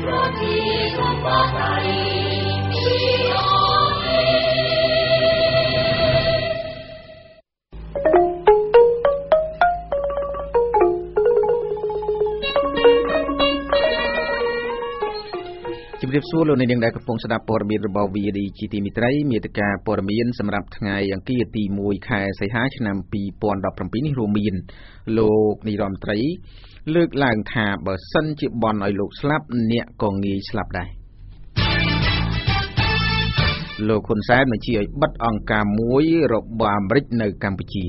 เรียบสู้ลงในเดือนใดกับพงศดาปอร์มีระบอบวีดีจีตีมิตรมีตกาปอร์มีนสำหรับไงอย่างกี้ตีมวยคายใส่หาชนำปีปอนดับประปีนิโรมีนโลกนิรอมตรีเลือกลางถาเบอร์สันจิบอลไอโลกสลับเนี่ยกองงีสลับได้โลกคนแซนมาเชียบัดองกามวยรบบามริกในกัมพูชี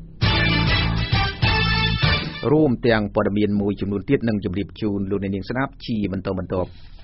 ร่วมเตียงปอร์มีนมวยจำนวนเทียดหนึ่งจำเรียบจูนลงในเดือนสนับชีบรรท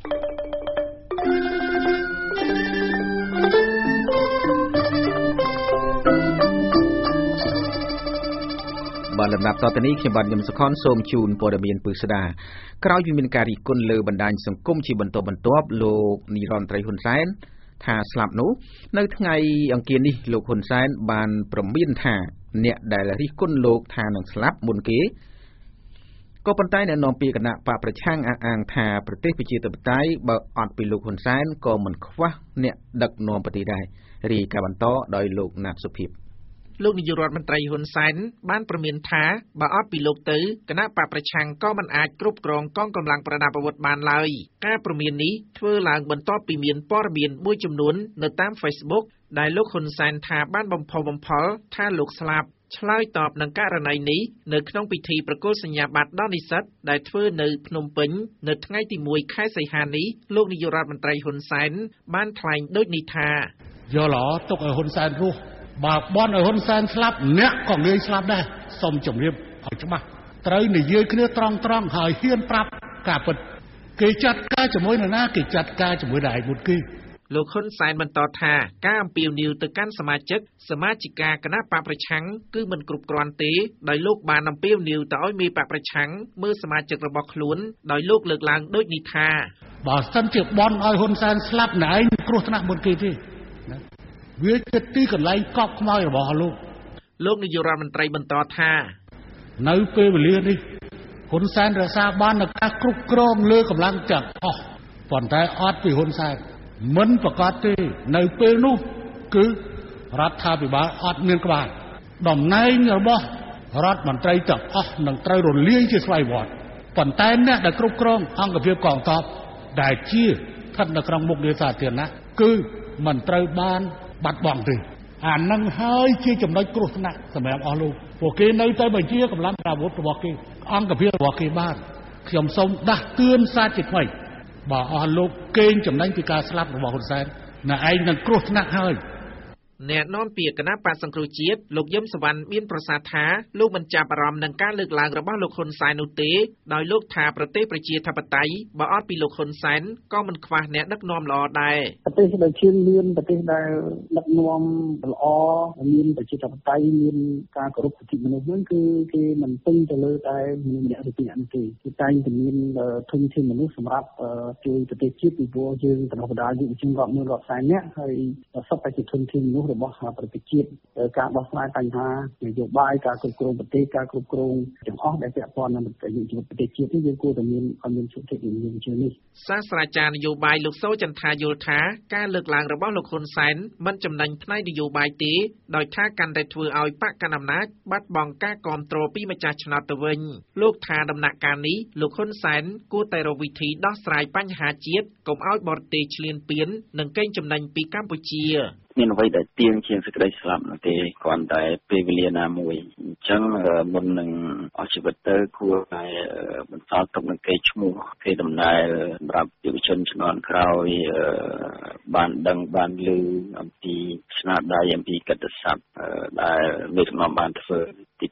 บาลำดับต่อตอนนี้เขียนบัตรยมสะคอนโสมจูนปอดเมียนปืษดากล่าวอยู่มีการรีกุลเลอบรรดาสังคมชีบรรทบโลกนิรอนไตรหุนไซน์ทาสลับนู้ในทั้งไงอังเกียนี่โลกหุนไซน์บานประมินทาเนี่ยได้ละรีกุลโลกทานังสลับมุนเกก็ปันใต้เนี่ยนอมปีกันนะปะประช่างอ่างทาประเทศพิจิตรใต้บอดปีโลกหุนไซน์ก็เหมือนคว้าเนี่ยดักนอมปฏิได้รีกาบันโตโดยโลกนักสุภิบลูกนิยรัฐมนตรีหุนไซน์บ้านประเมียนท้าบาออดปีโลกตื้อคณะปราบประชังก็มันอาจกรุบกรองกองกำลังประดับอาวุธบานเลยการประเมียนนี้เพื่อหลังบรรทบปีเมียนป้อระเบียนบุยจำนวนในตามเฟซบุ๊กได้ลูกหุนไซน์ท้าบ้านบำพอท่าลูกสลับឆ្លើយតបនឹងករណីនេះនៅក្នុងពិធីប្រគល់សញ្ញាបត្រដល់និស្សិតដែលធ្វើនៅភ្នំពេញនៅថ្ងៃទី1ខែសីហានេះលោកនាយករដ្ឋមន្ត្រីហ៊ុនសែនបានថ្លែងដូចនេះថាយល់ទុកឲ្យហ៊ុនសែនរស់បើបនឲ្យហ៊ុនសែនស្លាប់អ្នកក៏ងាយស្លាប់ដែរសូមជម្រាបឲ្យច្បាស់ត្រូវនិយាយគ្នាត្រង់ហើយហ៊ានប្រាប់ការពិតគេចាត់ការជាមួយនរណាគេចាត់ការជាមួយដៃមុតគេលោកហ៊ុនសែនបន្តថាការអំពាវនាវទៅកាន់សមាជិកាគណៈបកប្រឆាំងគឺមិនគ្រប់គ្រាន់ទេដោយលោកបានអំពាវនាវទៅឲ្យមេបកប្រឆាំងមើលសមាជិករបស់ខ្លួនដោយលោកលើកឡើងដូចនេះថាបើសិនជាបនឲ្យហ៊ុនសែនស្លាប់ណែឯងគ្រោះថ្នាក់មុនគេទេវាជាទីកន្លែងកប់ខ្មោចរបស់លោកនាយករដ្ឋមន្ត្រីបន្តថានៅពេលវេលានេះហ៊ុនសែនរក្សាបាននូវការគ្រប់គ្រងលើកម្លាំងទាំងអស់ប៉ុន្តែអត់ពីហ៊ុនសែនមិនប្រកាសទេនៅពេលនោះគឺរដ្ឋាភិបាលអត់មានក្បាលតំណែងរបស់រដ្ឋមន្ត្រីទាំងអស់នឹងត្រូវរលាយជាស្វ័យវត្តប៉ុន្តែអ្នកដែលគ្រប់គ្រងអង្គភាពកងទ័ពដែលជាស្ថិតនៅក្នុងមុខងារសាធារណៈគឺមិនត្រូវបានបាត់បង់ទេអានឹងហើយជាចំណុចគ្រោះថ្នាក់សម្រាប់អស់លោកពួកគេនៅតែបញ្ជាកម្លាំងអាវុធរបស់គេអង្គភាពរបស់គេបានខ្ញុំសូមដាស់តឿនសាជាថ្មីបើអស់លោកកេងចំណេញពីការស្លាប់របស់ហ៊ុនសែនណែឯងនឹងគ្រោះថ្នាក់ហើយអ្នកនាំពាក្យគណៈបក្សសង្គ្រោះជាតិលោកយឹមសវណ្ណមានប្រសាសន៍ថាលោកមិនចាប់អារម្មណ៍នឹងការលើកឡើងរបស់លោកហ៊ុនសែននោះទេដោយលោកថាប្រទេសប្រជាធិបតេយ្យបើអត់ពីលោកហ៊ុនសែនក៏មិនខ្វះអ្នកដឹកនាំល្អដែរប្រទេសដែលឈានលឿនប្រទេសដែលដឹកនាំល្អមានប្រជាធិបតេយ្យមានការគោរពសិទ្ធិមនុស្សហ្នឹងគឺគេមិនពឹងទៅលើតែម្នាក់ឬពីរនាក់ទេគឺតែងតែមានធនធានមនុស្សសម្រាប់ជួយប្រទេសជាតិពីព្រោះយើងបណ្ដុះបណ្ដាលយុវជនរាប់ម៉ឺនរាប់សែននាក់ហើយសុទ្ធតែជាធនធានមនុស្សរបស់ប្រទេសជាតិការដោះស្រាយបញ្ហានយោបាយការគ្រប់គ្រងប្រទេសការគ្រប់គ្រងទាំងអស់ដែលពាក់ព័ន្ធនឹងជីវិតប្រទេសជាតិនេះយើងគួរតែមានសុខភាពជាងនេះសាស្ត្រាចារ្យនយោបាយលោកសូចន្ទាយល់ថាការលើកឡើងរបស់លោកហ៊ុនសែនមិនចំណេញផ្នែកនយោបាយទេដោយថាកាន់តែធ្វើឲ្យបកកណ្ដាលអំណាចបាត់បង់ការគាំទ្រពីម្ចាស់ឆ្នោតទៅវិញលោកថាដំណាក់កាលនេះលោកហ៊ុនសែនគួរតែរកវិធីដោះស្រាយបញ្ហាជាតិកុំឲ្យបរទេសឈ្លានពាននិងកេងចំណេញពីកម្ពុជាមានអ្វីដែលទៀងជាងសេចក្តីស្លាប់នោះទេគ្រាន់តែពេលវេលាណាមួយអញ្ចឹងមុននឹងអស់ជីវិតទៅគួរតែបន្សល់ទុកនូវកេរ្តិ៍ឈ្មោះគេដំណើរសម្រាប់យុវជនជំនាន់ក្រោយបានដឹងបានឮអំពីស្នាដៃអំពីកិត្តិស័ព្ទដែលមេដឹកនាំបានធ្វើទី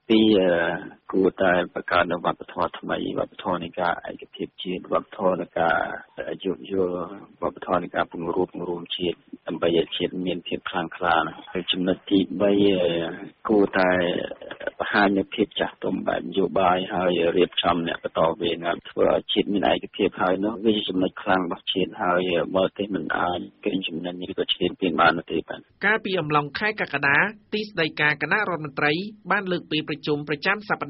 2គួរតែបង្កើតនូវវប្បធម៌ថ្មីវប្បធម៌នៃការឯកភាពជាតិវប្បធម៌នៃការយោគយល់វប្បធម៌នៃការពង្រួមជាតិដើម្បីឲ្យជាតិមានភាពខ្លាំងក្លាហើយចំណុចទី3គួរតែបង្ហាញនូវភាពចាស់ទុំបែបនយោបាយហើយរៀបចំអ្នកបន្តវេនធ្វើឲ្យជាតិមានឯកភាពហើយនោះវាជាចំណុចខ្លាំងរបស់ជាតិហើយបរទេសមិនអាចកេងចំណេញឬក៏ឈ្លានពានបានទេបាទកាលពីអំឡុងខែកក្កដាទីស្តីការគណៈរដ្ឋមន្ត្រីបានលើកពីប្រជុំប្រចាំសប្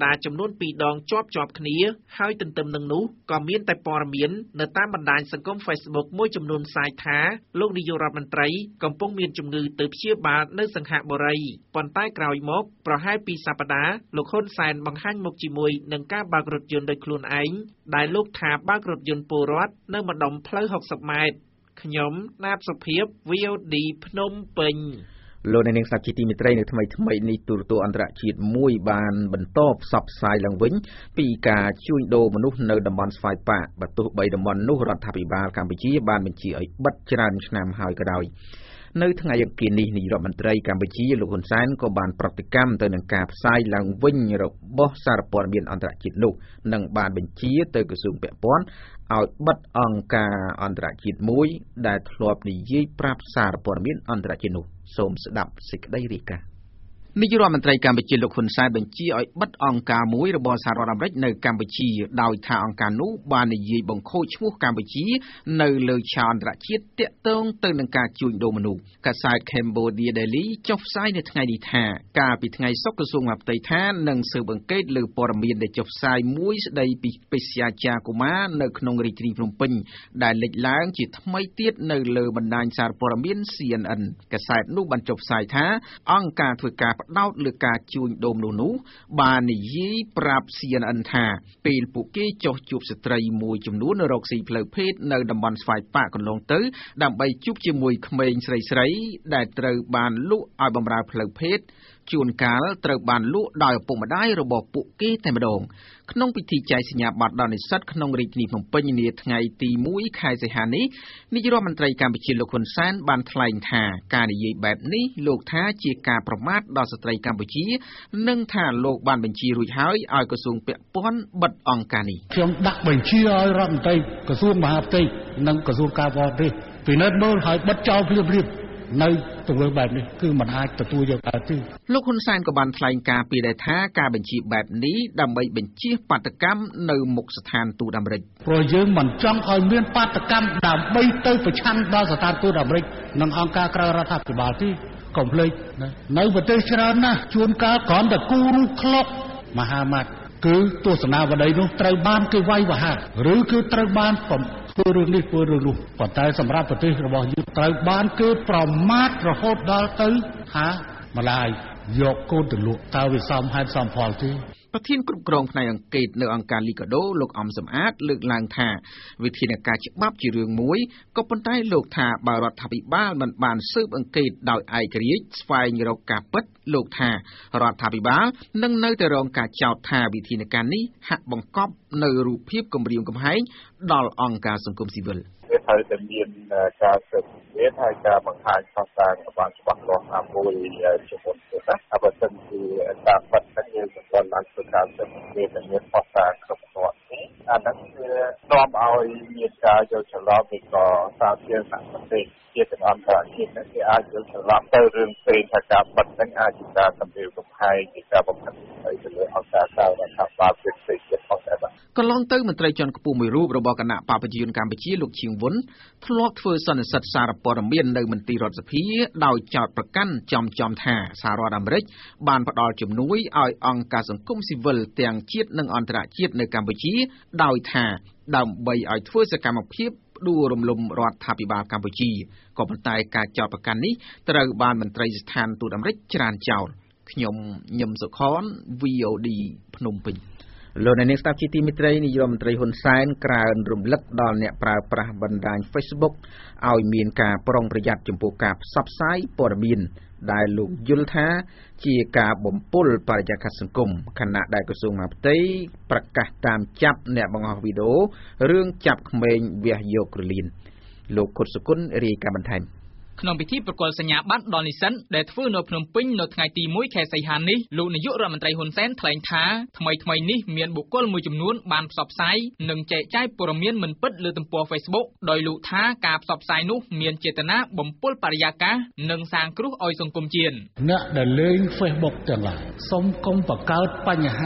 តាចំនួន2ដងជាប់គ្នាហើយទន្ទឹមនឹងនោះក៏មានតែព័ត៌មាននៅតាមបណ្ដាញសង្គម Facebook មួយចំនួនផ្សាយថាលោកនាយករដ្ឋមន្ត្រីកំពុងមានជំងឺទៅព្យាបាលនៅសង្ហបុរីប៉ុន្តែក្រោយមកប្រហែល2សប្តាហ៍លោកហ៊ុនសែនបង្ហាញមុខជាមួយនឹងការបើករថយន្តដោយខ្លួនឯងដែលលោកថាបើករថយន្តពលរដ្ឋនៅម្ដុំផ្លូវ60ម៉ែត្រខ្ញុំណាតសុភាព VOD ភ្នំពេញលោកនាងសាជាទីមេត្រីនៅថ្មីនេះទូរទស្សន៍អន្តរជាតិមួយបានបន្តផ្សព្វផ្សាយឡើងវិញពីការជួញដូរមនុស្សនៅតំបន់ស្វាយប៉ាកបើទោះបីតំបន់នោះរដ្ឋាភិបាលកម្ពុជាបានបញ្ជាឲ្យបិទច្រើនឆ្នាំហើយក៏ដោយនៅថ្ងៃអង្គារនេះនាយរដ្ឋមន្ត្រីកម្ពុជាលោកហ៊ុនសែនក៏បានប្រតិកម្មទៅនឹងការផ្សាយឡើងវិញរបស់សារព័ត៌មានអន្តរជាតិនោះនិងបានបញ្ជាទៅក្រសួងពាក់ព័ន្ធឲ្យបិទអង្គការអន្តរជាតិមួយដែលធ្លាប់និយាយប្រាប់សារព័ត៌មានអន្តរជាតិនោះសូមស្ដាប់សេចក្តីរាយការណ៍នាយករដ្ឋមន្ត្រីកម្ពុជាលោកហ៊ុនសែនបញ្ជាឲ្យបិទអង្គការមួយរបស់សហរដ្ឋអាមេរិកនៅកម្ពុជាដោយថាអង្គការនោះបាននិយាយបង្ខូចឈ្មោះកម្ពុជានៅលើឆាកអន្តរជាតិទាក់ទងទៅនឹងការជួញដូរមនុស្សកាសែត Cambodia Daily ចុះផ្សាយនៅថ្ងៃនេះថាកាលពីថ្ងៃសុក្រក្រសួងមហាផ្ទៃថានឹងស៊ើបអង្កេតលើព័ត៌មានដែលចុះផ្សាយមួយស្ដីពីបេសកចាកុមារនៅក្នុងរាជធានីភ្នំពេញដែលលេចឡើងជាថ្មីទៀតនៅលើបណ្ដាញសារព័ត៌មាន CNN កាសែតនោះបានចុះផ្សាយថាអង្គការធ្វើការផ្ដោតលើការជួញដូរមនុស្សនោះបាននិយាយប្រាប់ CNN ថាពេលពួកគេចុះជួបស្ត្រីមួយចំនួនរកស៊ីផ្លូវភេទនៅតំបន់ស្វាយប៉ាកកន្លងទៅដើម្បីជួបជាមួយក្មេងស្រីដែលត្រូវបានលក់ឲ្យបម្រើផ្លូវភេទជួនកាលត្រូវបានលក់ដោយឪពុកម្ដាយរបស់ពួកគេតែម្ដងក្នុងពិធីចែកសញ្ញាបត្រដល់និស្សិតក្នុងរាជធានីភ្នំពេញនាថ្ងៃទី1ខែសីហានេះនាយករដ្ឋមន្ត្រីកម្ពុជាលោកហ៊ុនសែនបានថ្លែងថាការនិយាយបែបនេះលោកថាជាការប្រមាថដល់ស្ត្រីកម្ពុជានិងថាលោកបានបញ្ជារួចហើយឲ្យក្រសួងពាក់ព័ន្ធបិទអង្គការនេះខ្ញុំដាក់បញ្ជាឲ្យរដ្ឋមន្ត្រីក្រសួងមហាផ្ទៃនិងក្រសួងការបរទេសពិនិត្យមើលឲ្យបិទចោលភ្លាមនៅទង្វើបែបនេះគឺមិនអាចទទួលយកបានទេលោកហ៊ុនសែនក៏បានថ្លែងការពីដែរថាការបញ្ជាបែបនេះដើម្បីបញ្ជៀសបាតកម្មនៅមុខស្ថានទូតអាមេរិកព្រោះយើងមិនចង់ឲ្យមានបាតកម្មដើម្បីទៅប្រឆាំងដល់ស្ថានទូតអាមេរិកនិងអង្គការក្រៅរដ្ឋាភិបាលទេកុំភ្លេចនៅប្រទេសច្រើនណាស់ជួនកាលគ្រាន់តែគូរូបក្លុកមហាម៉ាត់គឺទស្សនាវដ្តីនោះត្រូវបានគេវាយវហាឬគឺត្រូវបានធ្វើរឿងនេះធ្វើរឿងនោះប៉ុន្តែសម្រាប់ប្រទេសរបស់យើងត្រូវបានគេប្រមាថរហូតដល់ទៅថាម្លាយយកកូនទៅលក់តើវាសមហេតុសមផលទេប្រធានគ្រប់គ្រងផ្នែកអង្កេតនៅអង្គការលីកាដូលោកអំសំអាតលើកឡើងថាវិធានការច្បាប់ជារឿងមួយក៏ប៉ុន្តែលោកថាបើរដ្ឋាភិបាលមិនបានស៊ើបអង្កេតដោយឯករាជ្យស្វែងរកការពិតលោកថារដ្ឋាភិបាលនឹងនៅតែរងការចោទថាវិធានការនេះហាក់បង្កប់នៅរូបភាពគំរាមកំហែងដល់អង្គការសង្គមស៊ីវិលវាត្រូវតែមានការស៊ើបអង្កេតហើយការបង្ហាញខ្លះតាមបានច្បាស់លាស់តាមមួយជាមុនទៅណាហើយបើសិនជាតាមពិតហ្នឹងយើងមិនទាន់បានធ្វើការស៊ើបអង្កេតដែលមានផុសតាងគ្រប់គ្រាន់ទេអាហ្នឹងគឺនាំឲ្យមានការយល់ច្រឡំពីក៏សាធារណប្រទេសជាទាំងអន្តរជាតិហ្នឹងគេអាចយល់ច្រឡំទៅរឿងផ្សេងថាការបិទហ្នឹងអាចជាការគំរាមកំហែងជាការបំផិតទៅលើអង្គការក្រៅរដ្ឋាភិបាលផ្សេងទៀតផងដែរកន្លងទៅមន្ត្រីជាន់ខ្ពស់មួយរូបរបស់គណៈបព្វជិជនកម្ពុជាលោកឈៀងវុនធ្លាប់ធ្វើសន្និសីទសារព័ត៌មាននៅមន្ទីររដ្ឋសភាដោយចោទប្រកាន់ចំថាសហរដ្ឋអាមេរិកបានផ្ដល់ជំនួយឲ្យអង្គការសង្គមស៊ីវិលទាំងជាតិនិងអន្តរជាតិនៅកម្ពុជាដោយថាដើម្បីឲ្យធ្វើសកម្មភាពផ្ដួលរំលំរដ្ឋាភិបាលកម្ពុជាក៏ប៉ុន្តែការចោទប្រកាន់នេះត្រូវបានមន្ត្រីស្ថានទូតអាមេរិកច្រានចោលខ្ញុំញឹមសុខន VOD ភ្នំពេញលោកអ្នកនាងស្ដាប់ជាទីមេត្រីនាយរដ្ឋមន្ត្រីហ៊ុនសែនក្រើនរំលឹកដល់អ្នកប្រើប្រាស់បណ្ដាញ Facebook ឲ្យមានការប្រុងប្រយ័ត្នចំពោះការផ្សព្វផ្សាយព័ត៌មានដែលលោកយល់ថាជាការបំពុលបរិយាកាសសង្គមខណៈដែលក្រសួងមហាផ្ទៃប្រកាសតាមចាប់អ្នកបង្ហោះវីដេអូរឿងចាប់ក្មេងវះយកក្រលៀនលោកគុតសុគន្ធរាយការណ៍បន្ថែមក្នុងពិធីប្រគល់សញ្ញាបត្រដល់និស្សិតដែលធ្វើនៅភ្នំពេញនៅថ្ងៃទី1ខែសីហានេះលោកនាយករដ្ឋមន្ត្រីហ៊ុនសែនថ្លែងថាថ្មីនេះមានបុគ្គលមួយចំនួនបានផ្សព្វផ្សាយនិងចែកចាយព័ត៌មានមិនពិតលើទំព័រ Facebook ដោយលោកថាការផ្សព្វផ្សាយនោះមានចេតនាបំពុលបរិយាកាសនិងសាងគ្រោះឲ្យសង្គមជាតិអ្នកដែលលេង Facebook ទាំងឡាយសូមកុំបង្កើតបញ្ហា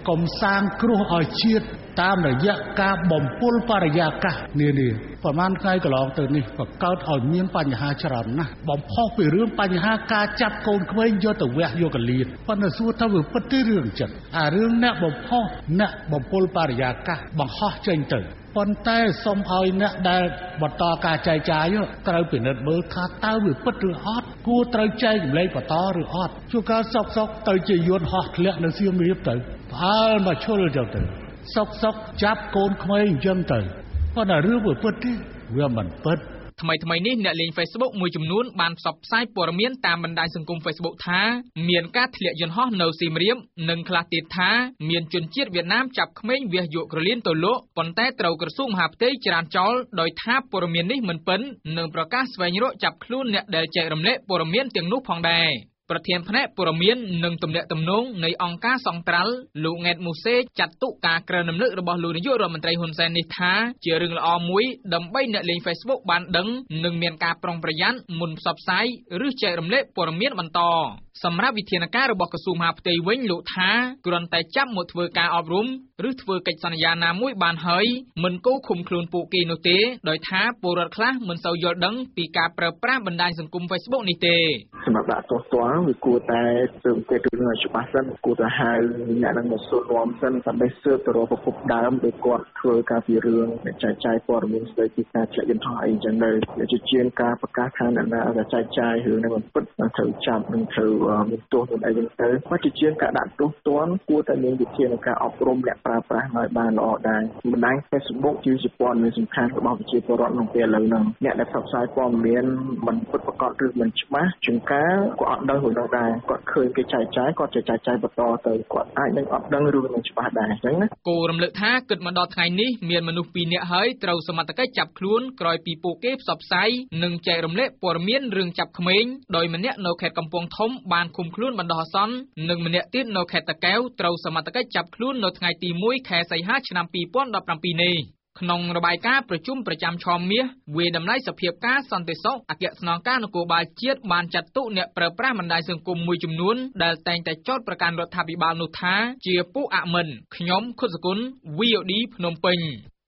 កុំសាងគ្រោះឲ្យជាតិតាមរយៈការបំពុលបរិយាកាសនានាប្រហែលថ្ងៃកន្លងទៅនេះក៏កើតឲ្យមានបញ្ហាច្រើនណាស់បំផុសពីរឿងបញ្ហាការចាប់កូនក្មេងយកទៅវះយកកលៀតប៉ុន្តែសួរថាវាពិតទេរឿងចិត្តអារឿងអ្នកបំផុសអ្នកបំពុលបរិយាកាសបង្ហោះចេញទៅប៉ុន្តែសូមឲ្យអ្នកដែលបន្តការចែកចាយត្រូវពិនិត្យមើលថាតើវាពិតឬអត់គួរត្រូវចែកចម្លែកបន្តឬអត់ជួនកាលសុកទៅជាយន្តហោះធ្លាក់នៅសៀមរាបទៅផ្អើលមកឈុលចឹងទៅសុកចាប់កូនក្មេងអញ្ចឹងទៅប៉ុន្តែរឿងវាពិតទេវាមិនពិតថ្មីនេះអ្នកលេង Facebook មួយចំនួនបានផ្សព្វផ្សាយព័ត៌មានតាមបណ្ដាញសង្គម Facebook ថាមានការធ្លាក់យន្តហោះនៅសៀមរាបនិងខ្លះទៀតថាមានជនជាតិវៀតណាមចាប់ក្មេងវះយកក្រលៀនទៅលក់ប៉ុន្តែត្រូវក្រសួងមហាផ្ទៃច្រានចោលដោយថាព័ត៌មាននេះមិនពិននិងប្រកាសស្វែងរកចាប់ខ្លួនអ្នកដែលចែករំលែកព័ត៌មានទាំងនោះផងដែរប្រធានផ្នែកព័ត៌មាននិងទំនាក់ទំនងនៃអង្គការសង្ត្រាល់លោកង៉ែតមូសេចាត់ទុកការក្រើនរំលឹករបស់លោកនាយករដ្ឋមន្ត្រីហ៊ុនសែននេះថាជារឿងល្អមួយដើម្បីអ្នកលេង Facebook បានដឹងនិងមានការប្រុងប្រយ័ត្នមុនផ្សព្វផ្សាយឬចែករំលែកព័ត៌មានបន្តសម្រាប់វិធានការរបស់ក្រសួងមហាផ្ទៃវិញលោកថាគ្រាន់តែចាប់មកធ្វើការអប់រំឬធ្វើកិច្ចសន្យាណាមួយបានហើយមិនគូឃុំខ្លួនពួកគេនោះទេដោយថាពលរដ្ឋខ្លះមិនសូវយល់ដឹងពីការប្រើប្រាស់បណ្ដាញសង្គម Facebook នេះទេសម្រាប់ដាក់ទោសទណ្ឌវាគួរតែស៊ើបអង្កេតរឿងឲ្យច្បាស់សិនគួរតែហៅអ្នកនឹងមកសួរនាំសិនដើម្បីស៊ើបទៅរកប្រភពដើមដែលគាត់ធ្វើការពីរឿងចែកចាយព័ត៌មានស្ដីពីការធ្លាក់យន្តហោះអីចឹងទៅជាជាងការប្រកាសថាអ្នកណាដែលចែកចាយរឿងនេះមិនពិតត្រូវចាប់និងត្រូវមានទោសនឹងអីចឹងទៅបើជាជាងការដាក់ទោសទណ្ឌគួរតែមានវិធានការអប់រំអ្នកប្រើប្រាស់ឲ្យបានល្អដែរបណ្ដាញ Facebook ជាព័ត៌មានសំខាន់របស់ប្រជាពលរដ្ឋក្នុងពេលឥឡូវហ្នឹងអ្នកដែលផ្សព្វផ្សាយព័ត៌មានមិនពិតប្រាកដឬមិនច្បាស់ជាងការក៏អត់ដឹងខ្លួនដែរគាត់ឃើញគេចែកចាយគាត់ចែកចាយបន្តទៅគាត់អាចនឹងអត់ដឹងឬមិនច្បាស់ដែរអញ្ចឹងណាគោរំលឹកថាគិតមកដល់ថ្ងៃនេះមានមនុស្ស2នាក់ហើយត្រូវសមត្ថកិច្ចចាប់ខ្លួនក្រោយពីពួកគេផ្សព្វផ្សាយនិងចែករំលែកព័ត៌មានរឿងចាប់ក្មេងដោយម្នាក់នៅខេត្តកំពង់ធំបានឃុំខ្លួនបណ្ដោះអាសន្ននិងម្នាក់ទៀតនៅខេត្តតាកែវត្រូវសមត្ថកិច្ចចាប់ខ្លួននៅថ្ងៃទី1ខែសីហាឆ្នាំ2017នេះក្នុងរបាយការណ៍ប្រជុំប្រចាំឆមាសវាយតម្លៃសភាពការសន្តិសុខអគ្គស្នងការនគរបាលជាតិបានចាត់ទុកអ្នកប្រើប្រាស់បណ្ដាញសង្គមមួយចំនួនដែលតែងតែចោទប្រកាន់រដ្ឋាភិបាលនោះថាជាពួកអមិនខ្ញុំខុតសគុណ VOD ភ្នំពេញ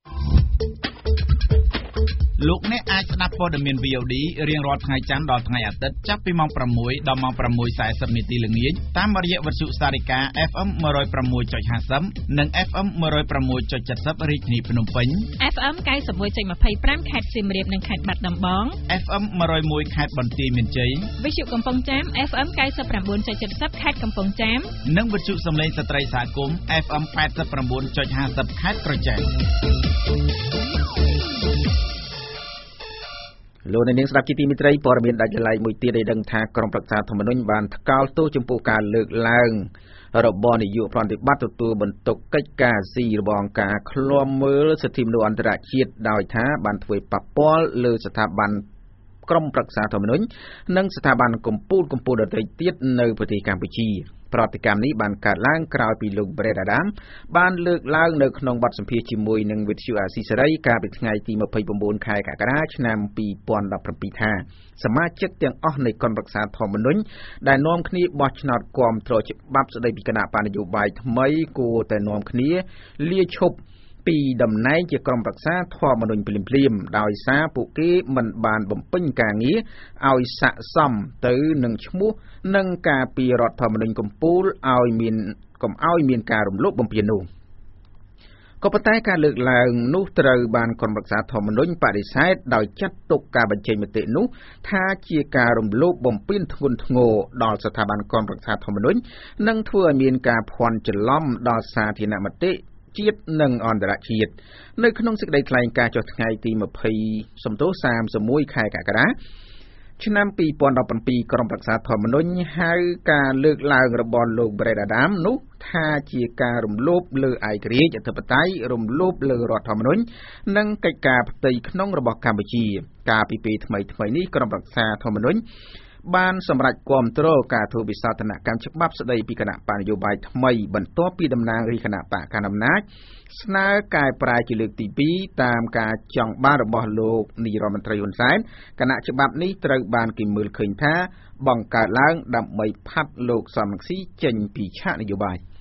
លោកអ្នកអាចស្ដាប់ព័ត៌មាន VOD រៀងរាល់ថ្ងៃច័ន្ទដល់ថ្ងៃអាទិត្យចាប់ពីម៉ោង 6 ដល់ម៉ោង 6:40 នាទីល្ងាចតាមរយៈវិទ្យុសារិកា FM 106.50 និង FM 106.70 រាជធានីភ្នំពេញ FM 91.25 ខេត្តសៀមរាបនិងខេត្តបាត់ដំបង FM 101 ខេត្តបន្ទាយមានជ័យវិទ្យុកំពង់ចាម FM 99.70 ខេត្តកំពង់ចាមនិងវិទ្យុសំឡេងស្ត្រីសហគមន៍ FM 89.50 ខេត្តក្រចេះលោកនាងស្ដាប់ជាទីមេត្រីព័ត៌មានដាច់ដライមួយទៀតឲ្យដឹងថាក្រុមប្រឹក្សាធម្មនុញ្ញបានថ្កោលទោសចំពោះការលើកឡើងរបស់នាយកប្រតិបត្តិទទួលបន្ទុកកិច្ចការស៊ីរបស់អង្គការឃ្លាំមើលសិទ្ធិមនុស្សអន្តរជាតិដោយថាបានធ្វើប៉ះពាល់លើស្ថាប័នក្រុមប្រឹក្សាធម្មនុញ្ញនិងស្ថាប័នកម្ពុជាដទៃទៀតនៅប្រទេសកម្ពុជាប្រតិកម្មនេះបានកើតឡើងក្រោយពីលោក Brett Adams បានលើកឡើងនៅក្នុងបទសម្ភាសន៍ជាមួយនឹងវិទ្យុអាស៊ីសេរីកាលពីថ្ងៃទី29ខែកក្កដាឆ្នាំ2017ថាសមាជិកទាំងអស់នៃក្រុមប្រឹក្សាធម្មនុញ្ញដែលនាំគ្នាបោះឆ្នោតគាំទ្រច្បាប់ស្តីពីគណៈបកនយោបាយថ្មីគួរតែនាំគ្នាលាឈប់ពីតំណែងជាក្រុមប្រឹក្សាធម្មនុញ្ញភ្លាមៗដោយសារពួកគេមិនបានបំពេញការងារឲ្យស័ក្តិសមទៅនឹងឈ្មោះនិងការពីរដ្ឋធម្មនុញ្ញកម្ពុជាឲ្យមានការរំលោភបំពាននោះក៏ប៉ុន្តែការលើកឡើងនោះត្រូវបានក្រុមប្រឹក្សាធម្មនុញ្ញបដិសេធដោយចាត់ទុកការបញ្ចេញមតិនោះថាជាការរំលោភបំពានធ្ងន់ធ្ងរដល់ស្ថាប័នក្រុមប្រឹក្សាធម្មនុញ្ញនិងធ្វើឲ្យមានការភ័ន្តច្រឡំដល់សាធារណមតិជាតិនិងអន្តរជាតិនៅក្នុងសេចក្តីថ្លែងការណ៍ចុះថ្ងៃទី31ខែកក្កដាឆ្នាំ2017ក្រុមប្រឹក្សាធម្មនុញ្ញហៅការលើកឡើងរបស់លោក Brett Adams នោះថាជាការរំលោភលើឯករាជ្យអធិបតេយ្យរំលោភលើរដ្ឋធម្មនុញ្ញនិងកិច្ចការផ្ទៃក្នុងរបស់កម្ពុជាកាលពីពេលថ្មីៗនេះក្រុមប្រឹក្សាធម្មនុញ្ញបានសម្រេចគាំទ្រការធ្វើវិសោធនកម្មច្បាប់ស្តីពីគណៈបកនយោបាយថ្មីបន្ទាប់ពីតំណាងរាជគណៈបកកណ្ដាលអំណាចស្នើកែប្រែជាលើកទី2តាមការចង់បានរបស់លោកនាយរដ្ឋមន្ត្រីហ៊ុនសែនគណៈច្បាប់នេះត្រូវបានគេមើលឃើញថាបង្កើតឡើងដើម្បីផាត់លោកសំរងស៊ីចេញពីឆាកនយោបាយ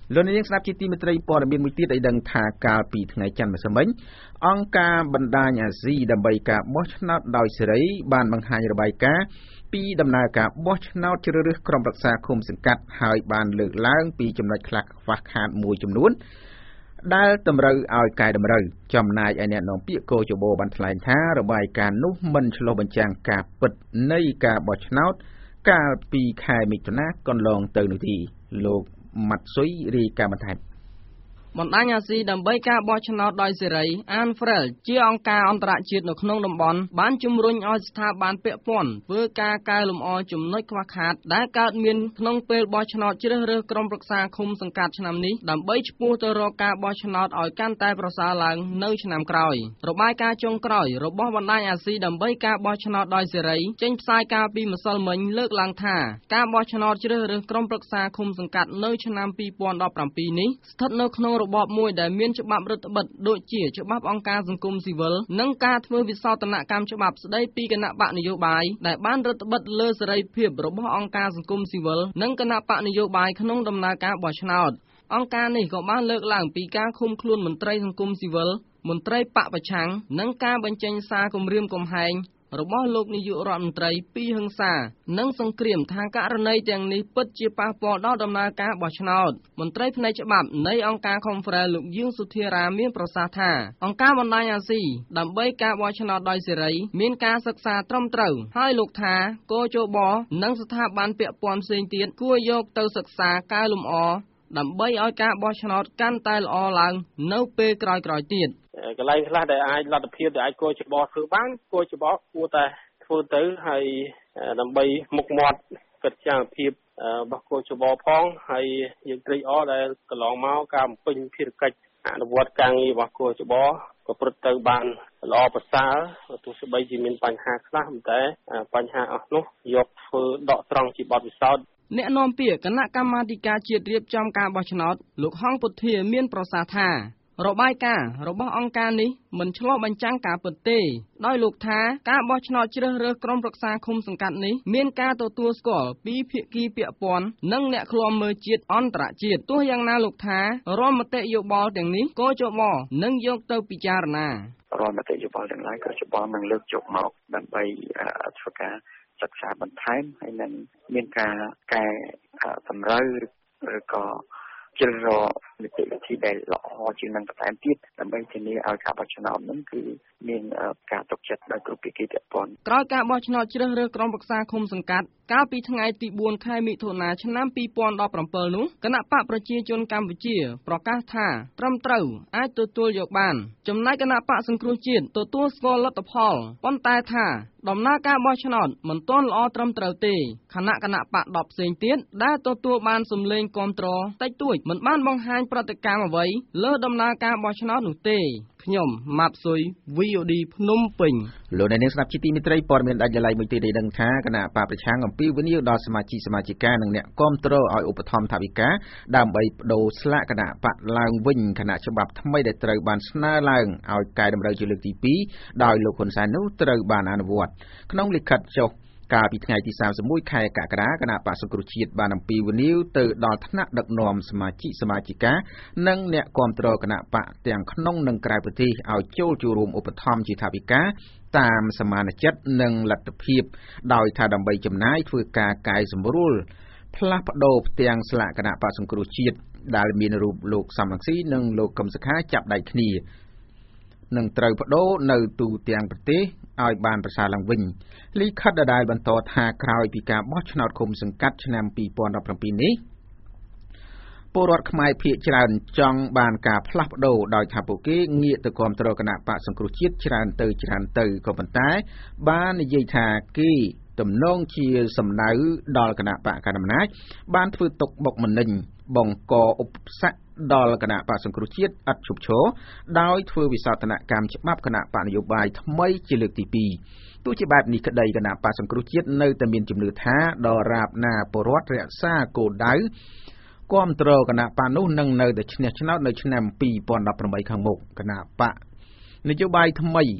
លោកនាងស្ដាប់ជាទីមេត្រីព័ត៌មានមួយទៀតឲ្យដឹងថាកាលពីថ្ងៃច័ន្ទម្សិលមិញអង្គការបណ្ដាញអាស៊ីដើម្បីការបោះឆ្នោតដោយសេរីបានបង្ហាញរបាយការណ៍ពីដំណើរការបោះឆ្នោតជ្រើសរើសក្រុមប្រឹក្សាឃុំសង្កាត់ហើយបានលើកឡើងពីចំណុចខ្លះខ្វះខាតមួយចំនួនដែលតម្រូវឲ្យកែតម្រូវចំណែកឯអ្នកនាំពាក្យកោជបបានថ្លែងថារបាយការណ៍នោះមិនឆ្លុះបញ្ចាំងការពិតនៃការបោះឆ្នោតកាលពីខែមិថុនាកន្លងទៅនោះទេលោកម៉ាត់ស៊ុយរាយការណ៍បន្ថែមបណ្ដាញអាស៊ីដើម្បីការបោះឆ្នោតដោយសេរី ANFREL ជាអង្គការអន្តរជាតិនៅក្នុងតំបន់បានជំរុញឲ្យស្ថាប័នពាក់ព័ន្ធធ្វើការកែលម្អចំណុចខ្វះខាតដែលកើតមានក្នុងពេលបោះឆ្នោតជ្រើសរើសក្រុមប្រឹក្សាឃុំសង្កាត់ឆ្នាំនេះដើម្បីឆ្ពោះទៅរកការបោះឆ្នោតឲ្យកាន់តែប្រសើរឡើងនៅឆ្នាំក្រោយរបាយការណ៍ចុងក្រោយរបស់បណ្ដាញអាស៊ីដើម្បីការបោះឆ្នោតដោយសេរីចេញផ្សាយកាលពីម្សិលមិញលើកឡើងថាការបោះឆ្នោតជ្រើសរើសក្រុមប្រឹក្សាឃុំសង្កាត់នៅឆ្នាំ2017នេះស្ថិតនៅក្នុងរបបមួយដែលមានច្បាប់រដ្ឋបិទដូចជាច្បាប់អង្គការសង្គមស៊ីវិលនិងការធ្វើវិសោធនកម្មច្បាប់ស្ដីពីគណៈបកនយោបាយដែលបានរដ្ឋបិទលើសេរីភាពរបស់អង្គការសង្គមស៊ីវិលនិងគណៈបកនយោបាយក្នុងដំណើរការបោះឆ្នោតអង្គការនេះក៏បានលើកឡើងពីការឃុំខ្លួនមន្ត្រីសង្គមស៊ីវិលមន្ត្រីបកប្រឆាំងនិងការបញ្ចេញសារគំរាមកំហែងរបស់លោកនាយករដ្ឋមន្ត្រីពីហិង្សានិងសង្គ្រាមថាករណីទាំងនេះពិតជាប៉ះពាល់ដល់ដំណើរការបោះឆ្នោតមន្ត្រីផ្នែកច្បាប់នៃអង្គការ Conference លោកយៀងសុធារាមានប្រសាសន៍ថាអង្គការបណ្ដាញអាស៊ីដើម្បីការបោះឆ្នោតដោយសេរីមានការសិក្សាត្រឹមត្រូវហើយលោកថាកោជបនិងស្ថាប័នពាក់ព័ន្ធផ្សេងទៀតគួរយកទៅសិក្សាកែលម្អដើម្បីឲ្យការបោះឆ្នោតកាន់តែល្អឡើងនៅពេលក្រោយៗទៀតកន្លែងខ្លះដែលអាចលទ្ធភាពដែលអាចគោចបធ្វើបានគោចបគួរតែធ្វើទៅហើយដើម្បីមុខមាត់កិច្ចការភាពរបស់គោចបផងហើយយើងត្រេកអរដែលកន្លងមកការបំពេញភារកិច្ចអនុវត្តការងាររបស់គោចបក៏ប្រព្រឹត្តទៅបានល្អប្រសើរទោះស្បីជាមានបញ្ហាខ្លះតែបញ្ហាអស់នោះយកធ្វើដកត្រង់ជាបទពិសោធន៍អ្នកនាំពាក្យគណៈកម្មាធិការជាតិរៀបចំការបោះឆ្នោតលោកហងពុធាមានប្រសាសន៍ថារបាយការណ៍របស់អង្គការនេះមិនឆ្លុះបញ្ចាំងការពិតទេដោយលោកថាការបោះឆ្នោតជ្រើសរើសក្រុមប្រឹក្សាឃុំសង្កាត់នេះមានការទទួលស្គាល់ពីភាគីពាក់ព័ន្ធនិងអ្នកឃ្លាំមើលជាតិអន្តរជាតិទោះយ៉ាងណាលោកថារាល់មតិយោបល់ទាំងនេះកោជបនឹងយកទៅពិចារណារាល់មតិយោបល់ទាំងឡាយកោជបនឹងលើកយកមកដើម្បីធ្វើការសិក្សាបន្ថែមហើយនឹងមានការកែតម្រូវឬក៏ជ្រើសរើសនីតិវិធីដែលល្អជាងនឹងបន្ថែមទៀតដើម្បីធានាឲ្យការបោះឆ្នោតនោះគឺមានការទុកចិត្តដោយគ្រប់ភាគីពាក់ព័ន្ធក្រោយការបោះឆ្នោតជ្រើសរើសក្រុមប្រឹក្សាឃុំសង្កាត់កាលពីថ្ងៃទី4ខែមិថុនាឆ្នាំ2017នោះគណៈបកប្រជាជនកម្ពុជាប្រកាសថាត្រឹមត្រូវអាចទទួលយកបានចំណែកគណៈបកសង្គ្រោះជាតិទទួលស្គាល់លទ្ធផលប៉ុន្តែថាដំណើរការបោះឆ្នោតមិនទាន់ល្អត្រឹមត្រូវទេគណៈបក10ផ្សេងទៀតដែលទទួលបានសម្លេងគាំទ្រតិចតួចមិនបានបង្ហាញប្រតិកម្មអ្វីលើដំណើរការបោះឆ្នោតនោះទេខ្ញុំម៉ាប់ស៊ុយ VOD ភ្នំពេញលោកអ្នកនាងស្ដាប់ជាទីមេត្រីព័ត៌មានដាច់ដライមួយទៀតឲ្យដឹងថាគណៈបកប្រឆាំងអំពីវិនិយោគដល់សមាជិកានិងអ្នកគាំទ្រឲ្យឧបត្ថម្ភថវិកាដើម្បីបដូរស្លាកគណៈបកឡើងវិញគណៈច្បាប់ថ្មីដែលត្រូវបានស្នើឡើងឲ្យកែតម្រូវជាលើកទី2ដោយលោកហ៊ុនសែននោះត្រូវបានអនុវត្តក្នុងលិខិតចុះកាលពីថ្ងៃទី31ខែកក្កដាគណៈបក្សសង្គ្រោះជាតិបានអំពាវនាវទៅដល់ថ្នាក់ដឹកនាំសមាជិកានិងអ្នកគាំទ្រគណៈបកទាំងក្នុងនិងក្រៅប្រទេសឲ្យចូលរួមឧបត្ថម្ភជាថវិកាតាមសមានចិត្តនិងលទ្ធភាពដោយថាដើម្បីចំណាយធ្វើការកែសម្រួលផ្លាស់ប្ដូរផ្ទាំងស្លាកគណៈបក្សសង្គ្រោះជាតិដែលមានរូបលោកសំរងស៊ីនិងលោកកឹមសុខាចាប់ដៃគ្នានឹងត្រូវបដូរនៅទូទាំងប្រទេសឲ្យបានប្រសើរឡើងវិញលិខិតដែលបន្តថាក្រោយពីការបោះឆ្នោតឃុំសង្កាត់ឆ្នាំ2017នេះពលរដ្ឋខ្មែរភាគច្រើនចង់បានការផ្លាស់ប្ដូរដោយថាពួកគេងាកទៅគាំទ្រគណៈបក្សសង្គ្រោះជាតិច្រើនទៅក៏ប៉ុន្តែបាននិយាយថាគេទំនងជាសំដៅដល់គណៈបកកណ្ដាលអំណាចបានធ្វើទុកបុកម្នេញបង្កឧបសគ្គដល់គណៈបក្សសង្គ្រោះជាតិឥតឈប់ឈរដោយធ្វើវិសោធនកម្មច្បាប់គណៈបកនយោបាយថ្មីជាលើកទី2ទោះជាបែបនេះក្តីគណៈបក្សសង្គ្រោះជាតិនៅតែមានជំនឿថាដរាបណាពលរដ្ឋរក្សាគោលដៅគាំទ្រគណៈបកនោះនឹងនៅតែឈ្នះឆ្នោតនៅឆ្នាំ2018ខាងមុខគណៈបកនយោបាយថ្មី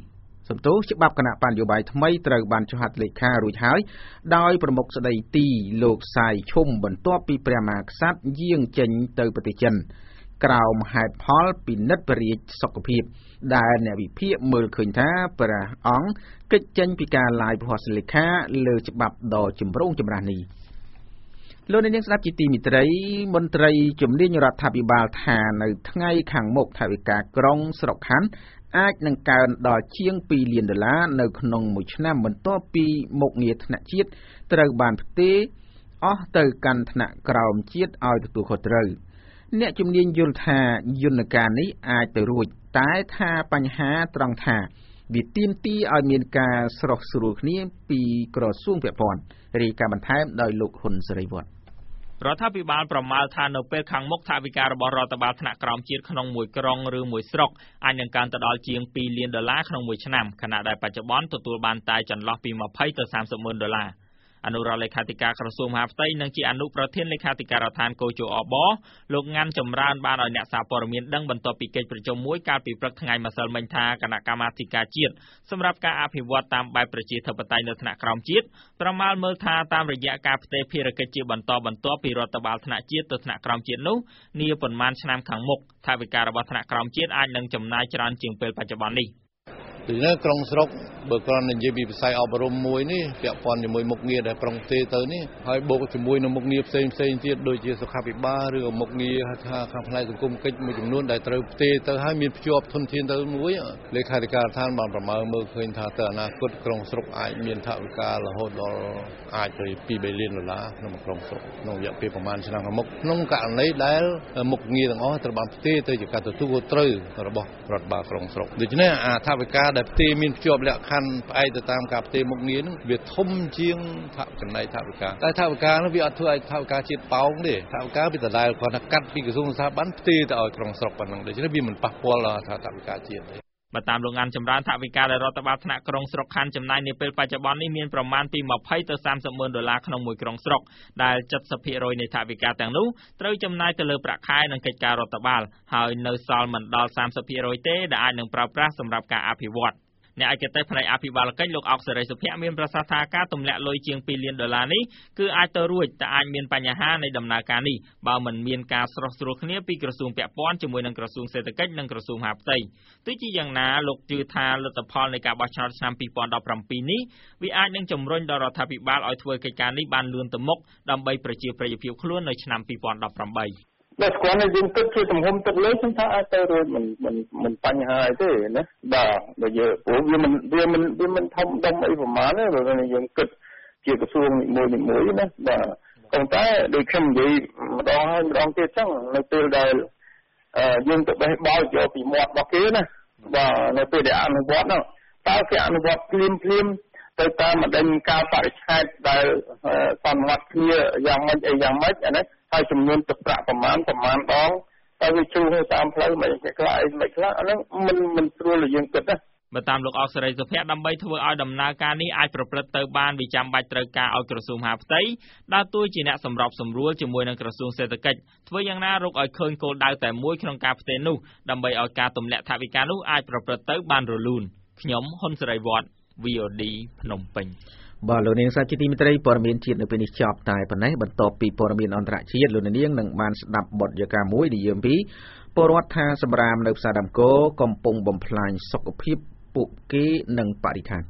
សំទោសច្បាប់គណៈបញ្ញោបាយថ្មីត្រូវបានចុះហត្ថលេខារួចហើយដោយប្រមុខស្ដីទីលោកសាយឈុំបន្ទាប់ពីព្រះមហាក្សត្រយាងចេញទៅប្រទេសចិនក្រោមហេតុផលពិនិត្យបរិយាសុខភាពដែលអ្នកវិភាគមើលឃើញថាព្រះអង្គកិច្ចចេញពីការឡាយពហុលេខាលើច្បាប់ដ៏ចម្រូងចម្រាសនេះលោកនាងស្ដាប់ជាទីមេត្រីមន្ត្រីជំនាញរដ្ឋាភិបាលថានៅថ្ងៃខាងមុខថវិកាក្រុងស្រុកខណ្ឌអាចនឹងកើនដល់ជាង$2 លាននៅក្នុងមួយឆ្នាំបន្ទាប់ពីមុខងារថ្នាក់ជាតិត្រូវបានផ្ទេរអស់ទៅកាន់ថ្នាក់ក្រោមជាតិឲ្យទទួលខុសត្រូវអ្នកជំនាញយល់ថាយន្តការនេះអាចទៅរួចតែថាបញ្ហាត្រង់ថាវាទាមទារឲ្យមានការស្រោះស្រួលគ្នាពីក្រសួងពាក់ព័ន្ធរាយការណ៍បន្ថែមដោយលោកហ៊ុនសេរីវត្តរដ្ឋាភិបាលប្រមាលថានៅពេលខាងមុខថវិការបស់រដ្ឋបាលថ្នាក់ក្រោមជាតិក្នុងមួយក្រុងឬមួយស្រុកអាចនឹងកើនទៅដល់ជាង$2 លានក្នុងមួយឆ្នាំខណៈដែលបច្ចុប្បន្នទទួលបានតែចន្លោះពី$20 ទៅ$30 ម៉ឺនអនុរដ្ឋលេខាធិការក្រសួងមហាផ្ទៃនិងជាអនុប្រធានលេខាធិការដ្ឋានកោជអបលោកងាន់ចម្រើនបានឲ្យអ្នកសារព័ត៌មានដឹងបន្ទាប់ពីកិច្ចប្រជុំមួយកាលពីព្រឹកថ្ងៃម្សិលមិញថាគណៈកម្មាធិការជាតិសម្រាប់ការអភិវឌ្ឍតាមបែបប្រជាធិបតេយ្យនៅថ្នាក់ក្រោមជាតិប្រមាលមើលថាតាមរយៈការផ្ទេរភារកិច្ចជាបន្តបន្ទាប់ពីរដ្ឋបាលថ្នាក់ជាតិទៅថ្នាក់ក្រោមជាតិនោះនាប៉ុន្មានឆ្នាំខាងមុខថវិការបស់ថ្នាក់ក្រោមជាតិអាចនឹងចំណាយច្រើនជាងពេលបច្ចុប្បន្ននេះពីនៅក្រុងស្រុកបើគ្រាន់តែនិយាយពីវិស័យអប់រំមួយនេះពាក់ព័ន្ធជាមួយមុខងារដែលប្រុងផ្ទេរទៅនេះហើយបូកជាមួយនឹងមុខងារផ្សេងទៀតដូចជាសុខាភិបាលឬក៏មុខងារថាខាងផ្នែកសង្គមកិច្ចមួយចំនួនដែលត្រូវផ្ទេរទៅហើយមានភ្ជាប់ធនធានទៅមួយលេខាធិការដ្ឋានបានប្រមាណមើលឃើញថាទៅអនាគតក្រុងស្រុកអាចមានថវិការហូតដល់អាចទៅ$2 លានក្នុងក្រុងស្រុកក្នុងរយៈពេលប្រមាណឆ្នាំខាងមុខក្នុងករណីដែលមុខងារទាំងអស់ត្រូវបានផ្ទេរទៅជាការទទួលខុសត្រូវរបស់រដ្ឋបាលក្រុងស្រុកដូច្នេះអាថវិកាដែលផ្ទេរមានភ្ជាប់លក្ខខណ្ឌផ្អែកទៅតាមការផ្ទេរមុខងារនឹងវាធំជាងចំណែកថវិកាតែថវិកានោះវាអត់ធ្វើឲ្យថវិកាជាតិប៉ោងទេថវិកាវាដដែលគាត់ថាកាត់ពីក្រសួងស្ថាប័នផ្ទេរទៅឲ្យក្រុងស្រុកប៉ុណ្ណឹងដូច្នេះវាមិនប៉ះពាល់ដល់ថវិកាជាតិទេបើតាមលោកអានចម្រើនថវិកាដែលរដ្ឋបាលថ្នាក់ក្រុងស្រុកខណ្ឌចំណាយនាពេលបច្ចុប្បន្ននេះមានប្រមាណពី$20 ទៅ$30 ម៉ឺនក្នុងមួយក្រុងស្រុកដែល70%នៃថវិកាទាំងនោះត្រូវចំណាយទៅលើប្រាក់ខែនិងកិច្ចការរដ្ឋបាលហើយនៅសល់មិនដល់30%ទេដែលអាចនឹងប្រើប្រាស់សម្រាប់ការអភិវឌ្ឍអ្នកឯកទេសផ្នែកអភិបាលកិច្ចលោកអុកសេរីសុភ័ក្រមានប្រសាសន៍ថាការទម្លាក់លុយជាង$2 លាននេះគឺអាចទៅរួចតែអាចមានបញ្ហានៃដំណើរការនេះបើមិនមានការស្រោះស្រួលគ្នាពីក្រសួងពាក់ព័ន្ធជាមួយនឹងក្រសួងសេដ្ឋកិច្ចនិងក្រសួងមហាផ្ទៃទោះជាយ៉ាងណាលោកជឿថាលទ្ធផលនៃការបោះឆ្នោតឆ្នាំ2017នេះវាអាចនឹងជំរុញដល់រដ្ឋាភិបាលឲ្យធ្វើកិច្ចការនេះបានលឿនទៅមុខដើម្បីប្រជាប្រិយភាពខ្លួននៅឆ្នាំ2018 តែស្គាល់តែយើងគិតជាទំហំទឹកលេខខ្ញុំថាអាចទៅរួចមិនបញ្ហាអីទេណាបាទបើយើងព្រោះវាមិនធំដុំអីប្រហែលទេបើយើងគិតជាក្រសួងនីមួយណាបាទប៉ុន្តែដូចខ្ញុំនិយាយម្ដងហើយម្ដងទៀតចឹងនៅពេលដែលយើងទៅបេះបោចយកពីមាត់របស់គេណាបាទនៅពេលដែលអនុវត្តហ្នឹងតើគេអនុវត្តភ្លាមទៅតាមបណ្ដឹងការបរិច្ឆេទដែលសន្មត់គ្នាយ៉ាងម៉េចអានេះហើយចំនួនទឹកប្រាក់ប្រមាណដងតែវាជួលតាមផ្លូវមិនខ្លះអាហ្នឹងមិនស្រួលឲ្យយើងគិតណាបើតាមលោកអុកសេរីសុភ័ក្រដើម្បីធ្វើឲ្យដំណើរការនេះអាចប្រព្រឹត្តទៅបានវាចាំបាច់ត្រូវការឲ្យក្រសួងមហាផ្ទៃដើរតួជាអ្នកសម្របសម្រួលជាមួយនឹងក្រសួងសេដ្ឋកិច្ចធ្វើយ៉ាងណារកឲ្យឃើញគោលដៅតែមួយក្នុងការផ្ទេរនោះដើម្បីឲ្យការទម្លាក់ថវិកានោះអាចប្រព្រឹត្តទៅបានរលូនខ្ញុំហ៊ុនសេរីវត្ត VOD ភ្នំពេញបាទលោកនាងសាជាទីមេត្រីព័ត៌មានជាតិនៅពេលនេះចប់តែប៉ុណ្ណេះបន្ទាប់ពីព័ត៌មានអន្តរជាតិលោកនាងនឹងបានស្ដាប់បទយកាមួយនិយាយអំពីពលរដ្ឋថាសម្រាមនៅផ្សារដើមគោកំពុងបំផ្លាញសុខភាពពួកគេនិងបរិស្ថាន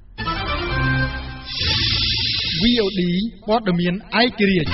VOD ព័ត៌មានឯករាជ្យ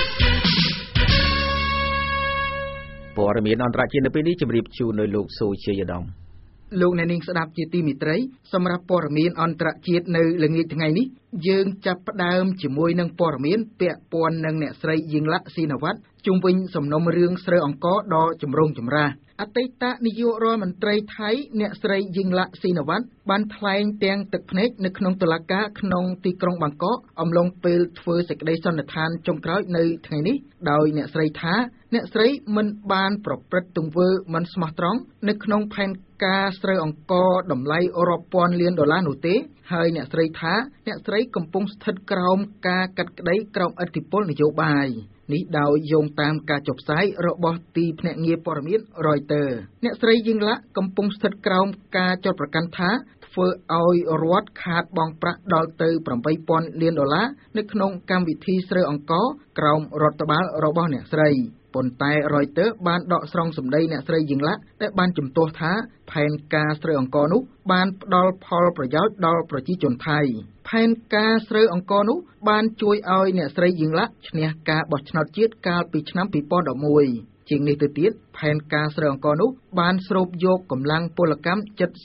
ព័ត៌មានអន្តរជាតិនៅពេលនេះជម្រាបជូនដោយលោកសូជាយដំលោកអ្នកនាងស្ដាប់ជាទីមេត្រីសម្រាប់ព័ត៌មានអន្តរជាតិនៅល្ងាចថ្ងៃនេះយើងចាប់ផ្ដើមជាមួយនឹងព័ត៌មានពាក់ព័ន្ធនឹងអ្នកស្រីយីងឡាក់ស៊ីណាវ៉ាត់ជុំវិញសំណុំរឿងស្រូវអង្ករដ៏ចម្រូងចម្រាសអតីតនាយករដ្ឋមន្ត្រីថៃអ្នកស្រីយីងឡាក់ស៊ីណាវ៉ាត់បានថ្លែងទាំងទឹកភ្នែកនៅក្នុងតុលាការក្នុងទីក្រុងបាងកកអំឡុងពេលធ្វើសេចក្តីសន្និដ្ឋានចុងក្រោយនៅថ្ងៃនេះដោយអ្នកស្រីថាអ្នកស្រីមិនបានប្រព្រឹត្តទង្វើមិនស្មោះត្រង់នៅក្នុងផែនការស្រូវអង្ករតម្លៃរាប់ពាន់លានដុល្លារនោះទេហើយអ្នកស្រីថាអ្នកស្រីកំពុងស្ថិតក្រោមការកាត់ក្តីក្រោមឥទ្ធិពលនយោបាយនេះដោយយោងតាមការចុះផ្សាយរបស់ទីភ្នាក់ងារព័ត៌មាន Reuters អ្នកស្រីយីងឡាក់កំពុងស្ថិតក្រោមការចោទប្រកាន់ថាធ្វើឲ្យរដ្ឋខាតបង់ប្រាក់ដល់ទៅ $8,000 លាននៅក្នុងកម្មវិធីស្រូវអង្ករក្រោមរដ្ឋបាលរបស់អ្នកស្រីប៉ុន្តែ Reuters បានដកស្រង់សម្ដីអ្នកស្រីយីងឡាក់ដែលបានជំទាស់ថាផែនការស្រូវអង្ករនោះបានផ្ដល់ផលប្រយោជន៍ដល់ប្រជាជនថៃផែនការស្រូវអង្ករនោះបានជួយឲ្យអ្នកស្រីយីងឡាក់ឈ្នះការបោះឆ្នោតជាតិកាលពីឆ្នាំ 2011 ជាងនេះទៅទៀតផែនការស្រូវអង្ករនោះបានស្រូបយកកម្លាំងពលកម្មជិត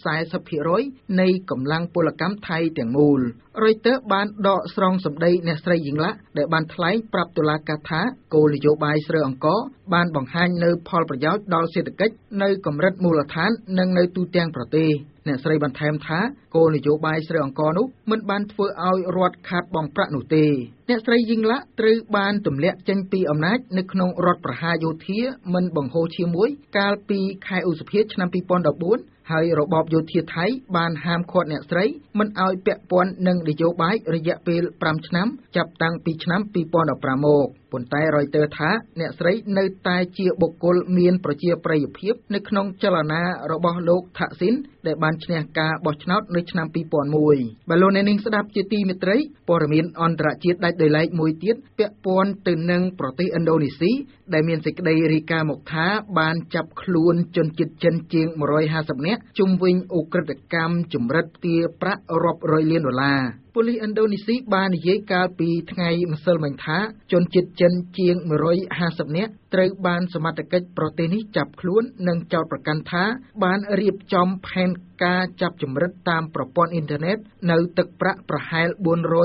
40% នៃកម្លាំងពលកម្មថៃទាំងមូល Reuters បានដកស្រង់សម្ដីអ្នកស្រីយីងឡាក់ដែលបានថ្លែងប្រាប់តុលាការថាគោលនយោបាយស្រូវអង្ករបានបង្ហាញនូវផលប្រយោជន៍ដល់សេដ្ឋកិច្ចនៅកម្រិតមូលដ្ឋាននិងនៅទូទាំងប្រទេសអ្នកស្រីបន្ថែមថាគោលនយោបាយស្រូវអង្ករនោះមិនបានធ្វើឲ្យរដ្ឋខាតបង់ប្រាក់នោះទេអ្នកស្រីយីងឡាក់ត្រូវបានទម្លាក់ចេញពីអំណាចនៅក្នុងរដ្ឋប្រហារយោធាមិនបង្ហូរឈាមមួយកាលពីខែឧសភាឆ្នាំ 2014 ហើយរបបយោធាថៃបានហាមឃាត់អ្នកស្រីមិនឲ្យពាក់ព័ន្ធនឹងនយោបាយរយៈពេល 5 ឆ្នាំចាប់តាំងពីឆ្នាំ 2015 មកប៉ុន្តែ Reuters ថាអ្នកស្រីនៅតែជាបុគ្គលមានប្រជាប្រិយភាពនៅក្នុងចលនារបស់លោកថាក់ស៊ីនដែលបានឈ្នះការបោះឆ្នោតនៅឆ្នាំ 2001 បាទលោកអ្នកនាងស្ដាប់ជាទីមេត្រីព័ត៌មានអន្តរជាតិដាច់ដោយឡែកមួយទៀតពាក់ព័ន្ធទៅនឹងប្រទេសឥណ្ឌូនេស៊ីដែលមានសេចក្តីរាយការណ៍មកថាបានចាប់ខ្លួនជនជាតិចិនជាង 150 នាក់ជុំវិញឧក្រិដ្ឋកម្មចម្រិតទារប្រាក់រាប់រយលានដុល្លារប៉ូលីសឥណ្ឌូនេស៊ីបាននិយាយកាលពីថ្ងៃម្សិលមិញថាជនជាតិចិនជាង 150 នាក់ត្រូវបានសមត្ថកិច្ចប្រទេសនេះចាប់ខ្លួននិងចោទប្រកាន់ថាបានរៀបចំផែនការចាប់ចម្រិតតាមប្រព័ន្ធអ៊ីនធឺណិតនៅទឹកប្រាក់ប្រហែល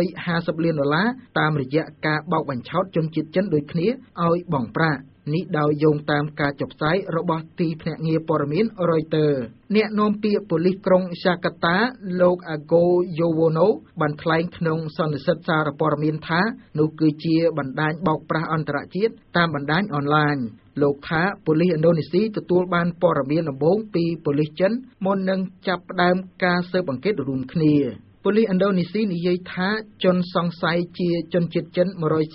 450 លានដុល្លារតាមរយៈការបោកបញ្ឆោតជនជាតិចិនដូចគ្នាឲ្យបង់ប្រាក់នេះដោយយោងតាមការចុះផ្សាយរបស់ទីភ្នាក់ងារព័ត៌មាន Reuters អ្នកនាំពាក្យប៉ូលីសក្រុងយ៉ាកាតាលោកអាហ្គូយ៉ូវូណូបានថ្លែងក្នុងសន្និសីទសារព័ត៌មានថានោះគឺជាបណ្ដាញបោកប្រាស់អន្តរជាតិតាមបណ្ដាញអនឡាញលោកថាប៉ូលីសឥណ្ឌូនេស៊ីទទួលបានព័ត៌មានដំបូងពីប៉ូលីសចិនមុននឹងចាប់ផ្ដើមការស៊ើបអង្កេតរួមគ្នាប៉ូលីសឥណ្ឌូនេស៊ីនិយាយថាជនសង្ស័យជាជនជាតិចិន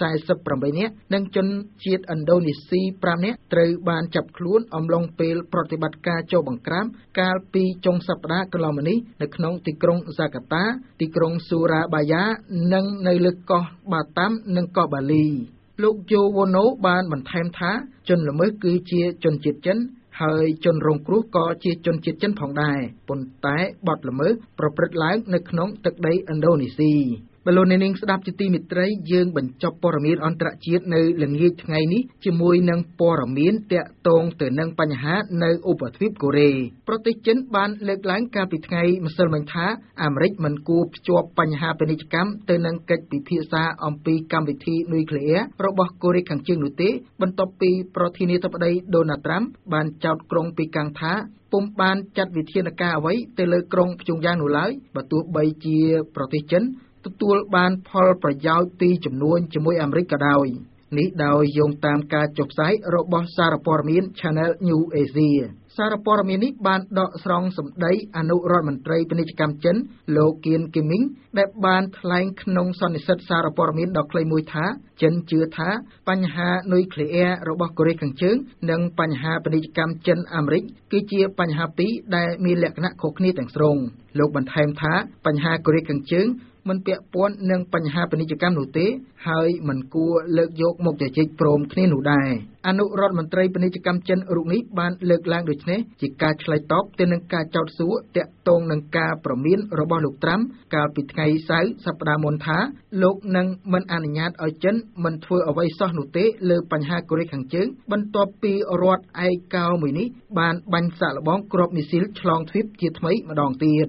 148 នាក់និងជនជាតិឥណ្ឌូនេស៊ី 5 នាក់ត្រូវបានចាប់ខ្លួនអំឡុងពេលប្រតិបត្តិការចូលបង្ក្រាបកាលពីចុងសប្តាហ៍កន្លងមកនេះនៅក្នុងទីក្រុងហ្សាកាតា ទីក្រុងស៊ូរ៉ាបាយ៉ានិងនៅលើកោះបាតាំនិងកោះបាលីលោកយូវូណូបានបន្ថែមថាជនល្មើសគឺជាជនជាតិចិនហើយជនរងគ្រោះក៏ជាជនជាតិចិនផងដែរប៉ុន្តែបទល្មើសប្រព្រឹត្តឡើងនៅក្នុងទឹកដីឥណ្ឌូនេស៊ីបលូននាងស្ដាប់ជាទីមេត្រីយើងបញ្ចប់ព័ត៌មានអន្តរជាតិនៅល្ងាចថ្ងៃនេះជាមួយនឹងព័ត៌មានទាក់ទងទៅនឹងបញ្ហានៅឧបទ្វីបកូរ៉េប្រទេសចិនបានលើកឡើងកាលពីថ្ងៃម្សិលមិញថាអាមេរិកមិនគួរភ្ជាប់បញ្ហាពាណិជ្ជកម្មទៅនឹងកិច្ចពិភាក្សាអំពីកម្មវិធីនុយក្លេអ៊ែររបស់កូរ៉េខាងជើងនោះទេបន្ទាប់ពីប្រធានាធិបតីដូណាល់ត្រាំបានចោទក្រុងពីកាំងថាពុំបានចាត់វិធានការអ្វីទៅលើក្រុងព្យុងយ៉ាងនោះឡើយបើទោះបីជាប្រទេសចិនទទួលបានផលប្រយោជន៍ពីចំនួនជាមួយអាមេរិកក៏ដោយនេះដោយយោងតាមការចុះផ្សាយរបស់សារព័ត៌មាន Channel New Asia សារព័ត៌មាននេះបានដកស្រង់សម្ដីអនុរដ្ឋមន្ត្រីពាណិជ្ជកម្មចិនលោកគៀនគីមីងដែលបានថ្លែងក្នុងសន្និសីទសារព័ត៌មានដ៏ខ្លីមួយថាចិនជឿថាបញ្ហានុយក្លេអ៊ែររបស់កូរ៉េខាងជើងនិងបញ្ហាពាណិជ្ជកម្មចិនអាមេរិកគឺជាបញ្ហាពីរដែលមានលក្ខណៈខុសគ្នាទាំងស្រុងលោកបន្ថែមថាបញ្ហាកូរ៉េខាងជើងមិនពាក់ព័ន្ធនឹងបញ្ហាពាណិជ្ជកម្មនោះទេហើយមិនគួរលើកយកមកជជែកព្រមគ្នានោះដែរអនុរដ្ឋមន្ត្រីពាណិជ្ជកម្មចិនរូបនេះបានលើកឡើងដូចនេះជាការឆ្លើយតបទៅនឹងការចោទសួរទាក់ទងនឹងការប្រមានរបស់លោកត្រាំកាលពីថ្ងៃសៅរ៍សប្តាហ៍មុនថាលោកនឹងមិនអនុញ្ញាតឲ្យចិនមិនធ្វើអ្វីសោះនោះទេលើបញ្ហាកូរ៉េខាងជើងបន្ទាប់ពីរដ្ឋឯកោមួយនេះបានបាញ់សាកល្បងគ្រាប់មីស៊ីលឆ្លងទ្វីបជាថ្មីម្ដងទៀត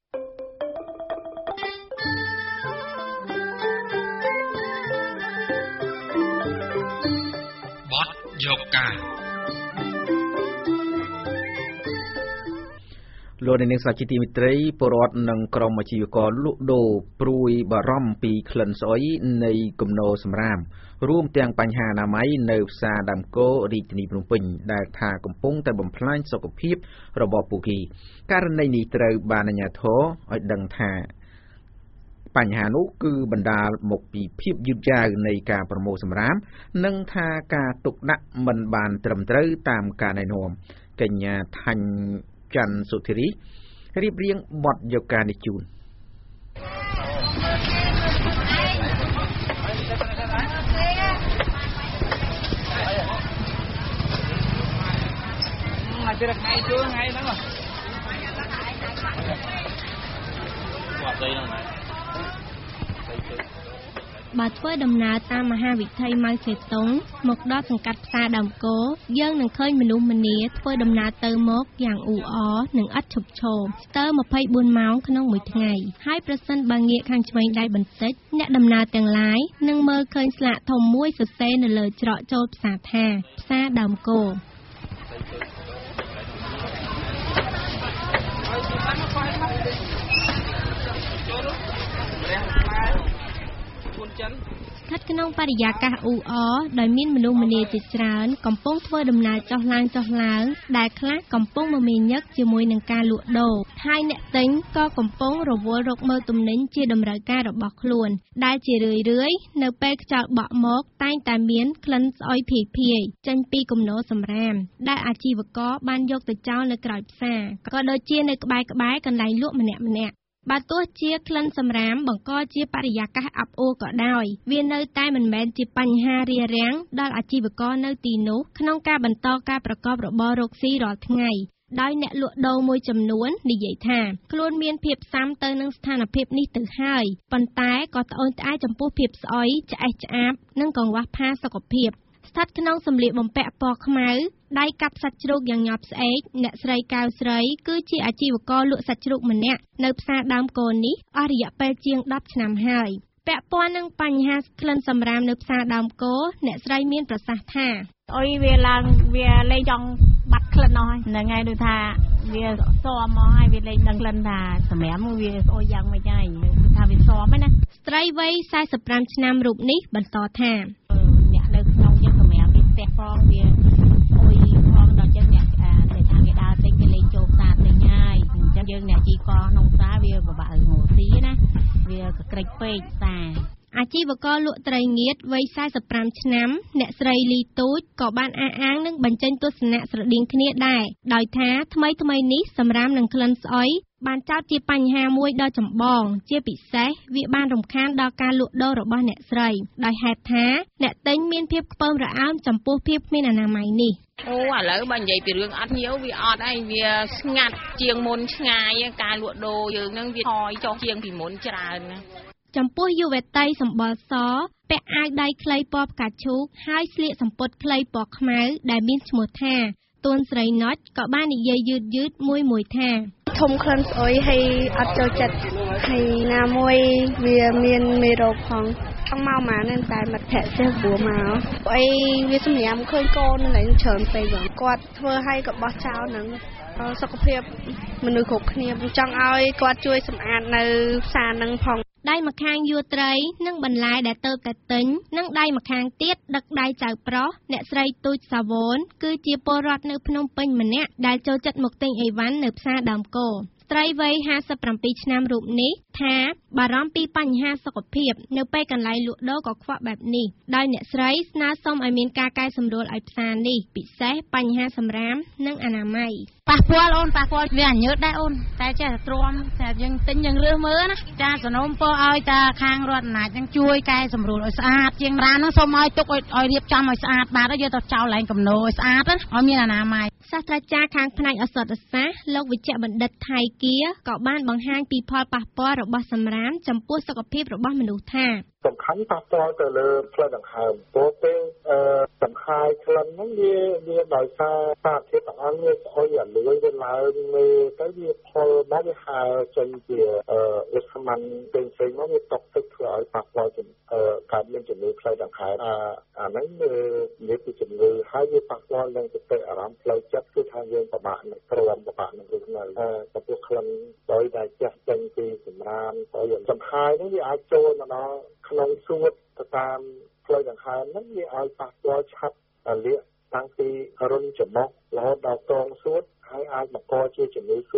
យកការលោកនាងសាជាទីមេត្រីពលរដ្ឋនិងក្រុមអាជីវករលក់ដូរព្រួយបារម្ភពីក្លិនស្អុយនៃគំនរសំរាមរួមទាំងបញ្ហាអនាម័យនៅផ្សារដើមគោរាជធានីភ្នំពេញដែលថាកំពុងតែបំផ្លាញសុខភាពរបស់ពួកគេករណីនេះត្រូវបានអាជ្ញាធរឲ្យដឹងថាបញ្ហានោះគឺបណ្ដាលមកពីភាពយឺតយ៉ាវនៃការប្រមូលសំរាមនិងថាការទុកដាក់មិនបានត្រឹមត្រូវតាមការណែនាំកញ្ញាថាញ់ច័ន្ទសុធិរីរៀបរៀងបទយកការនេះជូនបើធ្វើដំណើរតាមមហាវិថីម៉ៅសេតុងមកដល់សង្កាត់ផ្សារដើមគោយើងនឹងឃើញមនុស្សម្នាធ្វើដំណើរទៅមកយ៉ាងអ៊ូអរនិងឥតឈប់ឈរស្ទើរ24ម៉ោងក្នុងមួយថ្ងៃហើយប្រសិនបើងាកខាងឆ្វេងដៃបន្តិចអ្នកដំណើរទាំងឡាយនឹងមើលឃើញស្លាកធំមួយសរសេរនៅលើច្រកចូលផ្សារថាផ្សារដើមគោស្ថិតក្នុងបរិយាកាសអ៊ូអរដោយមានមនុស្សម្នាជាច្រើនកំពុងធ្វើដំណើរចុះឡើងដែលខ្លះកំពុងមមាញឹកជាមួយនឹងការលក់ដូរហើយអ្នកទិញក៏កំពុងរវល់រកមើលទំនិញជាតម្រូវការរបស់ខ្លួនដែលជារឿយៗនៅពេលខ្យល់បក់មកតែងតែមានក្លិនស្អុយភាយចេញពីគំនរសំរាមដែលអាជីវករបានយកទៅចោលនៅក្រោយផ្សារក៏ដូចជានៅក្បែរកន្លែងលក់ម្នាក់បើទោះជាក្លិនសម្រាមបង្កជាបរិយាកាសអាប់អួរក៏ដោយវានៅតែមិនមែនជាបញ្ហារារាំងដល់អាជីវករនៅទីនោះក្នុងការបន្តការប្រកបរបររកស៊ីរាល់ថ្ងៃដោយអ្នកលក់ដូរមួយចំនួននិយាយថាខ្លួនមានភាពស៊ាំទៅនឹងស្ថានភាពនេះទៅហើយប៉ុន្តែក៏ត្អូញត្អែរចំពោះភាពស្អុយឆ្អេះឆ្អាបនិងកង្វះផាសុកភាពស្ថិតក្នុងសម្លៀកបំពាក់ពណ៌ខ្មៅដៃកាប់សាច់ជ្រូកយ៉ាងញាប់ស្អែកអ្នកស្រីកៅស្រីគឺជាអាជីវករលក់សាច់ជ្រូកម្នាក់នៅផ្សារដើមគោនេះអស់រយៈពេលជាង10ឆ្នាំហើយពាក់ព័ន្ធនឹងបញ្ហាក្លិនសម្រាមនៅផ្សារដើមគោអ្នកស្រីមានប្រសាសន៍ថាអុយវាឡើងវាលេងចង់បាត់ក្លិនអស់ហ្នឹងហើយដូចថាវាសមមកហើយវាលេងដឹងក្លិនថាសម្រាមវាស្អុយយ៉ាងម៉េចហើយថាវាសមហ្នឹងណាស្ត្រីវ័យ45ឆ្នាំរូបនេះបន្តថាអ្នកនៅក្នុងយើងសម្រាមវាផ្ទះផងវាអុយផងដល់ចឹងអ្នកថាគេដើរទិញគេលេងចូលផ្សារទិញហើយអញ្ចឹងយើងអ្នកជីកក្នុងផ្សារវាពិបាកងូស៊ីណាវាក្រិចពេកផ្សារអាជីវករលក់ត្រីងៀតវ័យ45ឆ្នាំអ្នកស្រីលីទូចក៏បានអះអាងនឹងបញ្ចេញទស្សនៈស្រដៀងគ្នាដែរដោយថាថ្មីនេះសម្រាមនឹងក្លិនស្អុយបានចោទជាបញ្ហាមួយដ៏ចម្បងជាពិសេសវាបានរំខានដល់ការលក់ដូររបស់អ្នកស្រីដោយហេតុថាអ្នកទិញមានភាពខ្ពើមរអើមចំពោះភាពគ្មានអនាម័យនេះអូឥឡូវបើនិយាយពីរឿងអត់ញៀវវាអត់ហើយវាស្ងាត់ជាងមុនឆ្ងាយការលក់ដូរយើងនឹងវាថយចុះជាងពីមុនច្រើនណាចំពោះយុវតីសម្បុរសពាក់អាវដៃខ្លីពណ៌ផ្កាឈូកហើយស្លៀកសំពត់ខ្លីពណ៌ខ្មៅដែលមានឈ្មោះថាទួនស្រីណុចក៏បាននិយាយយឺតមួយថាធំក្លិនស្អុយហើយអត់ចូលចិត្តហើយណាមួយវាមានមេរោគផងចង់មកមកនឹងតែមិត្តភក្តិចេះព្រោះមកអីវាសម្រាប់ឃើញកូននឹងច្រើនពេកគាត់ធ្វើឲ្យក៏បោះចោលនឹងសុខភាពមនុស្សគ្រប់គ្នាចង់ឲ្យគាត់ជួយសម្អាតនៅផ្សារនឹងផងដៃម្ខាងយួរត្រីនិងបន្លែដែលទៅតែទិញនិងដៃម្ខាងទៀតដឹកដៃចៅប្រុសអ្នកស្រីទូចសាវនគឺជាពលរដ្ឋនៅភ្នំពេញម្នាក់ដែលចូលចិត្តមកទិញអីវ៉ាន់នៅផ្សារដើមគោស្ត្រីវ័យ57ឆ្នាំរូបនេះថាបារម្ភពីបញ្ហាសុខភាពនៅពេលកន្លែងលក់ដូរក៏ខ្វក់បែបនេះដោយអ្នកស្រីស្នើសុំឲ្យមានការកែសម្រួលឲ្យផ្សារនេះពិសេសបញ្ហាសម្រាមនិងអនាម័យប៉ះពាល់អូនប៉ះពាល់វាញើតដែរអូនតែចេះតែទ្រាំតែយើងទិញយើងរើសមើលណាចាសនំពោឲ្យតាខាងរដ្ឋអាណាចនឹងជួយកែសម្រួលឲ្យស្អាតជាងរានហ្នឹងសូមឲ្យទុកឲ្យរៀបចំឲ្យស្អាតបាទយកទៅចោលឡើងកំណោឲ្យស្អាតណាឲ្យមានអនាម័យសាស្ត្រាចារ្យខាងផ្នែកឱសថសាស្ត្រលោកវិជ្ជបណ្ឌិតថៃគាក៏បានបង្ហាញពីផលប៉ះពាល់របស់សម្រាមចំពោះសុខភាពរបស់មនុស្សថាសំខាន់ប៉ះពាល់ទៅលើផ្លូវដង្ហើមព្រោះពេលសង្ហាយក្លិនហ្នឹងវាដោយសារសារធាតុទាំងអស់វាស្អុយអាលឿយវាឡើងមើលទៅវាផលមកវាហើចេញជាឧស្ម័នផ្សេងៗមកវាតក់ទឹកធ្វើឲ្យប៉ះពាល់កើតមានជំងឺផ្លូវដង្ហើមអាហ្នឹងវាជាជំងឺហើយវាប៉ះពាល់នឹងសតិអារម្មណ៍ផ្លូវចិត្តគឺថាយើងពិបាកនឹងទ្រាំពិបាកនឹងរស់នៅចំពោះក្លិនដោយដែលចេះចេញពីសម្រាមហើយសង្ហាយហ្នឹងវាអាចចូលមកដល់ក្នុងសួតទៅតាមផ្លូវដង្ហើមហ្នឹងវាឲ្យប៉ះពាល់ឆាប់លាកតាំងពីរុនច្រមុះរហូតដល់កងសួតហើយអាចបង្កជាជំងឺសួត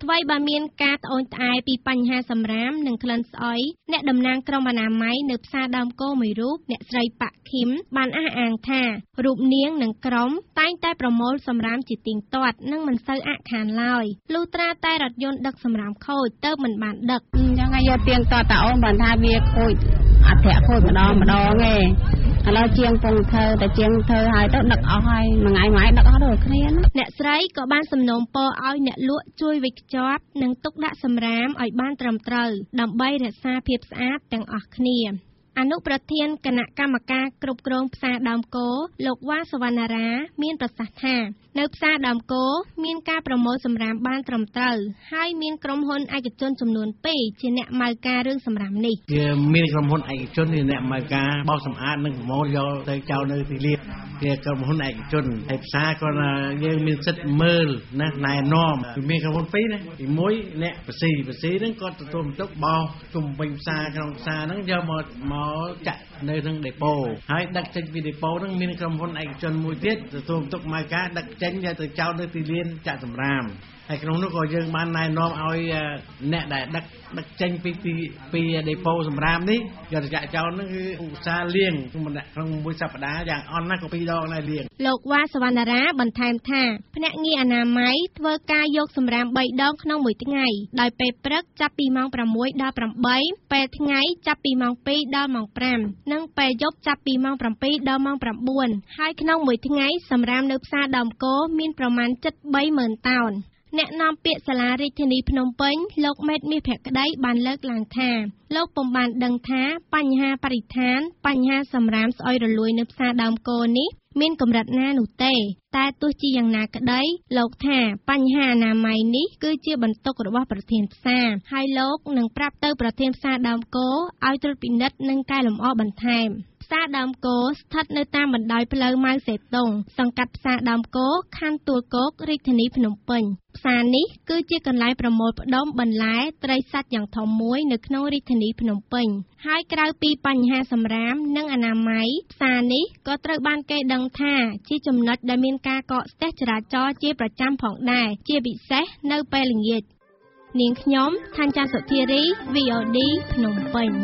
ថ្មីបើមានការត្អូញត្អែពីបញ្ហាសម្រាមនិងក្លិនស្អុយអ្នកតំណាងក្រុមអនាម័យនៅផ្សារដើមគោមួយរូបអ្នកស្រីប៉ាក់ឃីមបានអះអាងថារូបនាងនិងក្រុមតែងតែប្រមូលសម្រាមជាទៀងទាត់និងមិនសូវអាក់ខានឡើយលុះត្រាតែរថយន្តដឹកសម្រាមខូចទៅមិនបានដឹកអញ្ចឹងហើយយកទៀងទាត់តាអូនបានថាវាខូចអត់ធាក់ខូចម្ដងទេឥឡូវជាងពងធ្វើតែជាងធ្វើហើយទៅដឹកអស់ហើយមួយថ្ងៃដឹកអស់ដូចគ្នាអ្នកស្រីក៏បានសំណូមពរឲ្យអ្នកលក់ជួយវេចខ្ចប់និងទុកដាក់សម្រាមឲ្យបានត្រឹមត្រូវដើម្បីរក្សាភាពស្អាតទាំងអស់គ្នាអនុប្រធានគណៈកម្មការគ្រប់គ្រងផ្សារដើមគោលោកវ៉ាសវណ្ណារាមានប្រសាសន៍ថានៅផ្សារដើមគោមានការប្រមូលសម្រាមបានត្រឹមត្រូវហើយមានក្រុមហ៊ុនឯកជនចំនួន2ជាអ្នកម៉ៅការរឿងសម្រាមនេះគឺមានក្រុមហ៊ុនឯកជនជាអ្នកម៉ៅការបោសសម្អាតនិងប្រមូលយកទៅចោលនៅទីលានគឺក្រុមហ៊ុនឯកជនហើយផ្សារក៏យើងមានសិទ្ធិមើលណាណែនាំគឺមានក្រុមហ៊ុន2ណាទី1អ្នកបស៊ីហ្នឹងគាត់ទទួលបន្ទុកបោសជុំវិញផ្សារក្នុងផ្សារហ្នឹងយកមកចាក់នៅក្នុងដេប៉ូហើយដឹកចេញពីដេប៉ូហ្នឹងមានក្រុមហ៊ុនឯកជនមួយទៀតទទួលបន្ទុកម៉ៅការដឹកចេញយកទៅចោលនៅទីលានចាក់សម្រាមហើយក្នុងនោះក៏យើងបានណែនាំឲ្យអ្នកដែលដឹកចេញពីដេប៉ូសម្រាមនេះយកទៅចាក់ចោលហ្នឹងគឺឧស្សាហ៍លាងក្នុងមួយសប្តាហ៍យ៉ាងអន់ណាស់ក៏2ដងដែរលាងលោកវ៉ាសវណ្ណារាបន្ថែមថាភ្នាក់ងារអនាម័យធ្វើការយកសម្រាម3ដងក្នុងមួយថ្ងៃដោយពេលព្រឹកចាប់ពីម៉ោង6ដល់8ពេលថ្ងៃចាប់ពីម៉ោង2ដល់ម៉ោង5និងពេលយប់ចាប់ពីម៉ោង7ដល់ម៉ោង9ហើយក្នុងមួយថ្ងៃសម្រាមនៅផ្សារដើមគោមានប្រមាណជិត 30000 តោនអ្នកនាំពាក្យសាលារាជធានីភ្នំពេញលោកមេតមាសភក្តីបានលើកឡើងថាលោកពុំបានដឹងថាបញ្ហាបរិស្ថានបញ្ហាសម្រាមស្អុយរលួយនៅផ្សារដើមគោនេះមានកម្រិតណានោះទេតែទោះជាយ៉ាងណាក្តីលោកថាបញ្ហាអនាម័យនេះគឺជាបន្ទុករបស់ប្រធានផ្សារហើយលោកនឹងប្រាប់ទៅប្រធានផ្សារដើមគោឲ្យត្រួតពិនិត្យនិងកែលម្អបន្ថែមផ្សារដើមគោស្ថិតនៅតាមបណ្ដោយផ្លូវម៉ៅសេតុងសង្កាត់ផ្សារដើមគោខណ្ឌទួលគោករាជធានីភ្នំពេញផ្សារនេះគឺជាកន្លែងប្រមូលផ្ដុំបន្លែត្រីសាច់យ៉ាងធំមួយនៅក្នុងរាជធានីភ្នំពេញហើយក្រៅពីបញ្ហាសម្រាមនិងអនាម័យផ្សារនេះក៏ត្រូវបានគេដឹងថាជាចំណុចដែលមានការកកស្ទះចរាចរណ៍ជាប្រចាំផងដែរជាពិសេសនៅពេលល្ងាចនាងខ្ញុំថាញ់ចាសុធារី VOD ភ្នំពេញ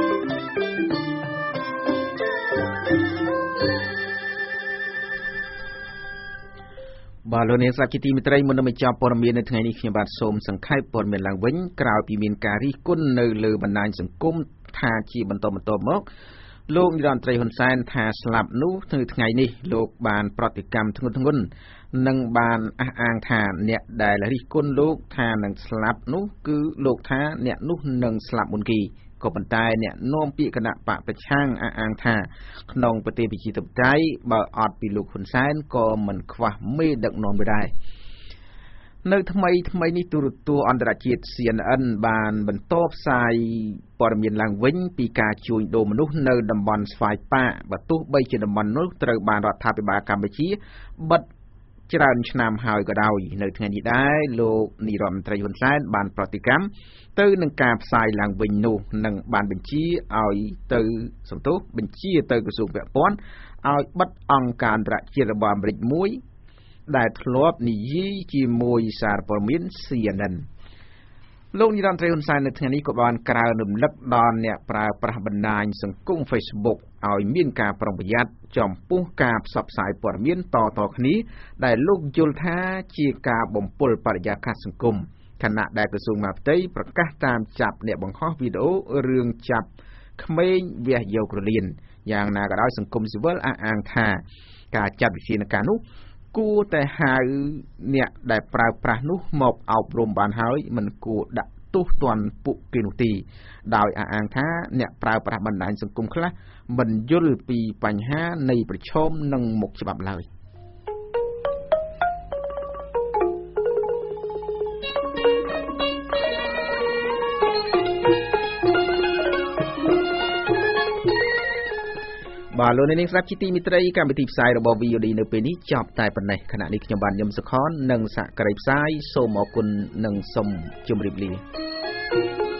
បាទលោកអ្នកស្ដាប់ជាទីមេត្រីមុននឹងបញ្ចប់ព័ត៌មាននៅថ្ងៃនេះខ្ញុំបាទសូមសង្ខេបព័ត៌មានឡើងវិញក្រោយពីមានការរិះគន់នៅលើបណ្ដាញសង្គមថាជាបន្តមកលោកនាយរដ្ឋមន្ត្រីហ៊ុនសែនថាស្លាប់នោះនៅថ្ងៃនេះលោកបានប្រតិកម្មធ្ងន់ធ្ងរនិងបានអះអាងថាអ្នកដែលរិះគន់លោកថានឹងស្លាប់នោះគឺលោកថាអ្នកនោះនឹងស្លាប់មុនគេក៏ប៉ុន្តែអ្នកនាំពាក្យគណៈបកប្រឆាំងអះអាងថាក្នុងប្រទេសប្រជាធិបតេយ្យបើអត់ពីលោកហ៊ុនសែនក៏មិនខ្វះមេដឹកនាំដែរនៅថ្មីនេះទូរទស្សន៍អន្តរជាតិ CNN បានបន្តផ្សាយព័ត៌មានឡើងវិញពីការជួញដូរមនុស្សនៅតំបន់ស្វាយប៉ាបើទោះបីជាតំបន់នោះត្រូវបានរដ្ឋាភិបាលកម្ពុជាបិទច្រើនឆ្នាំហើយក៏ដោយនៅថ្ងៃនេះដែរលោកនាយរដ្ឋមន្ត្រីហ៊ុនសែនបានប្រតិកម្មទៅនឹងការផ្សាយឡើងវិញនោះនិងបានបញ្ជាទៅក្រសួងពាក់ព័ន្ធឲ្យបិទអង្គការអន្តរជាតិរបស់អាមេរិកមួយដែលធ្លាប់និយាយជាមួយសារព័ត៌មាន CNN លោកនាយរដ្ឋមន្ត្រីហ៊ុនសែននៅថ្ងៃនេះក៏បានក្រើនរំលឹកដល់អ្នកប្រើប្រាស់បណ្ដាញសង្គម Facebook ឲ្យមានការប្រុងប្រយ័ត្នចំពោះការផ្សព្វផ្សាយព័ត៌មានតគ្នាដែលលោកយល់ថាជាការបំពុលបរិយាកាសសង្គមខណៈដែលក្រសួងមហាផ្ទៃប្រកាសតាមចាប់អ្នកបង្ហោះវីដេអូរឿងចាប់ក្មេងវះយករលៀនយ៉ាងណាក៏ដោយសង្គមស៊ីវិលអះអាងថាការចាត់វិធានការនោះគួរតែហៅអ្នកដែលប្រើប្រាស់នោះមកអប់រំបានហើយមិនគួរដាក់ទោសទណ្ឌពួកគេនោះទេដោយអះអាងថាអ្នកប្រើប្រាស់បណ្ដាញសង្គមខ្លះមិនយល់ពីបញ្ហានៃប្រឈមនឹងមុខច្បាប់ឡើយបាទលោកនាងស្ដាប់ជាទីមេត្រីកម្មវិធីផ្សាយរបស់ VOD នៅពេលនេះចប់តែប៉ុណ្ណេះខណៈនេះខ្ញុំបាទញឹមសុខននិងសហការីផ្សាយសូមអរគុណនិងសូមជម្រាបលា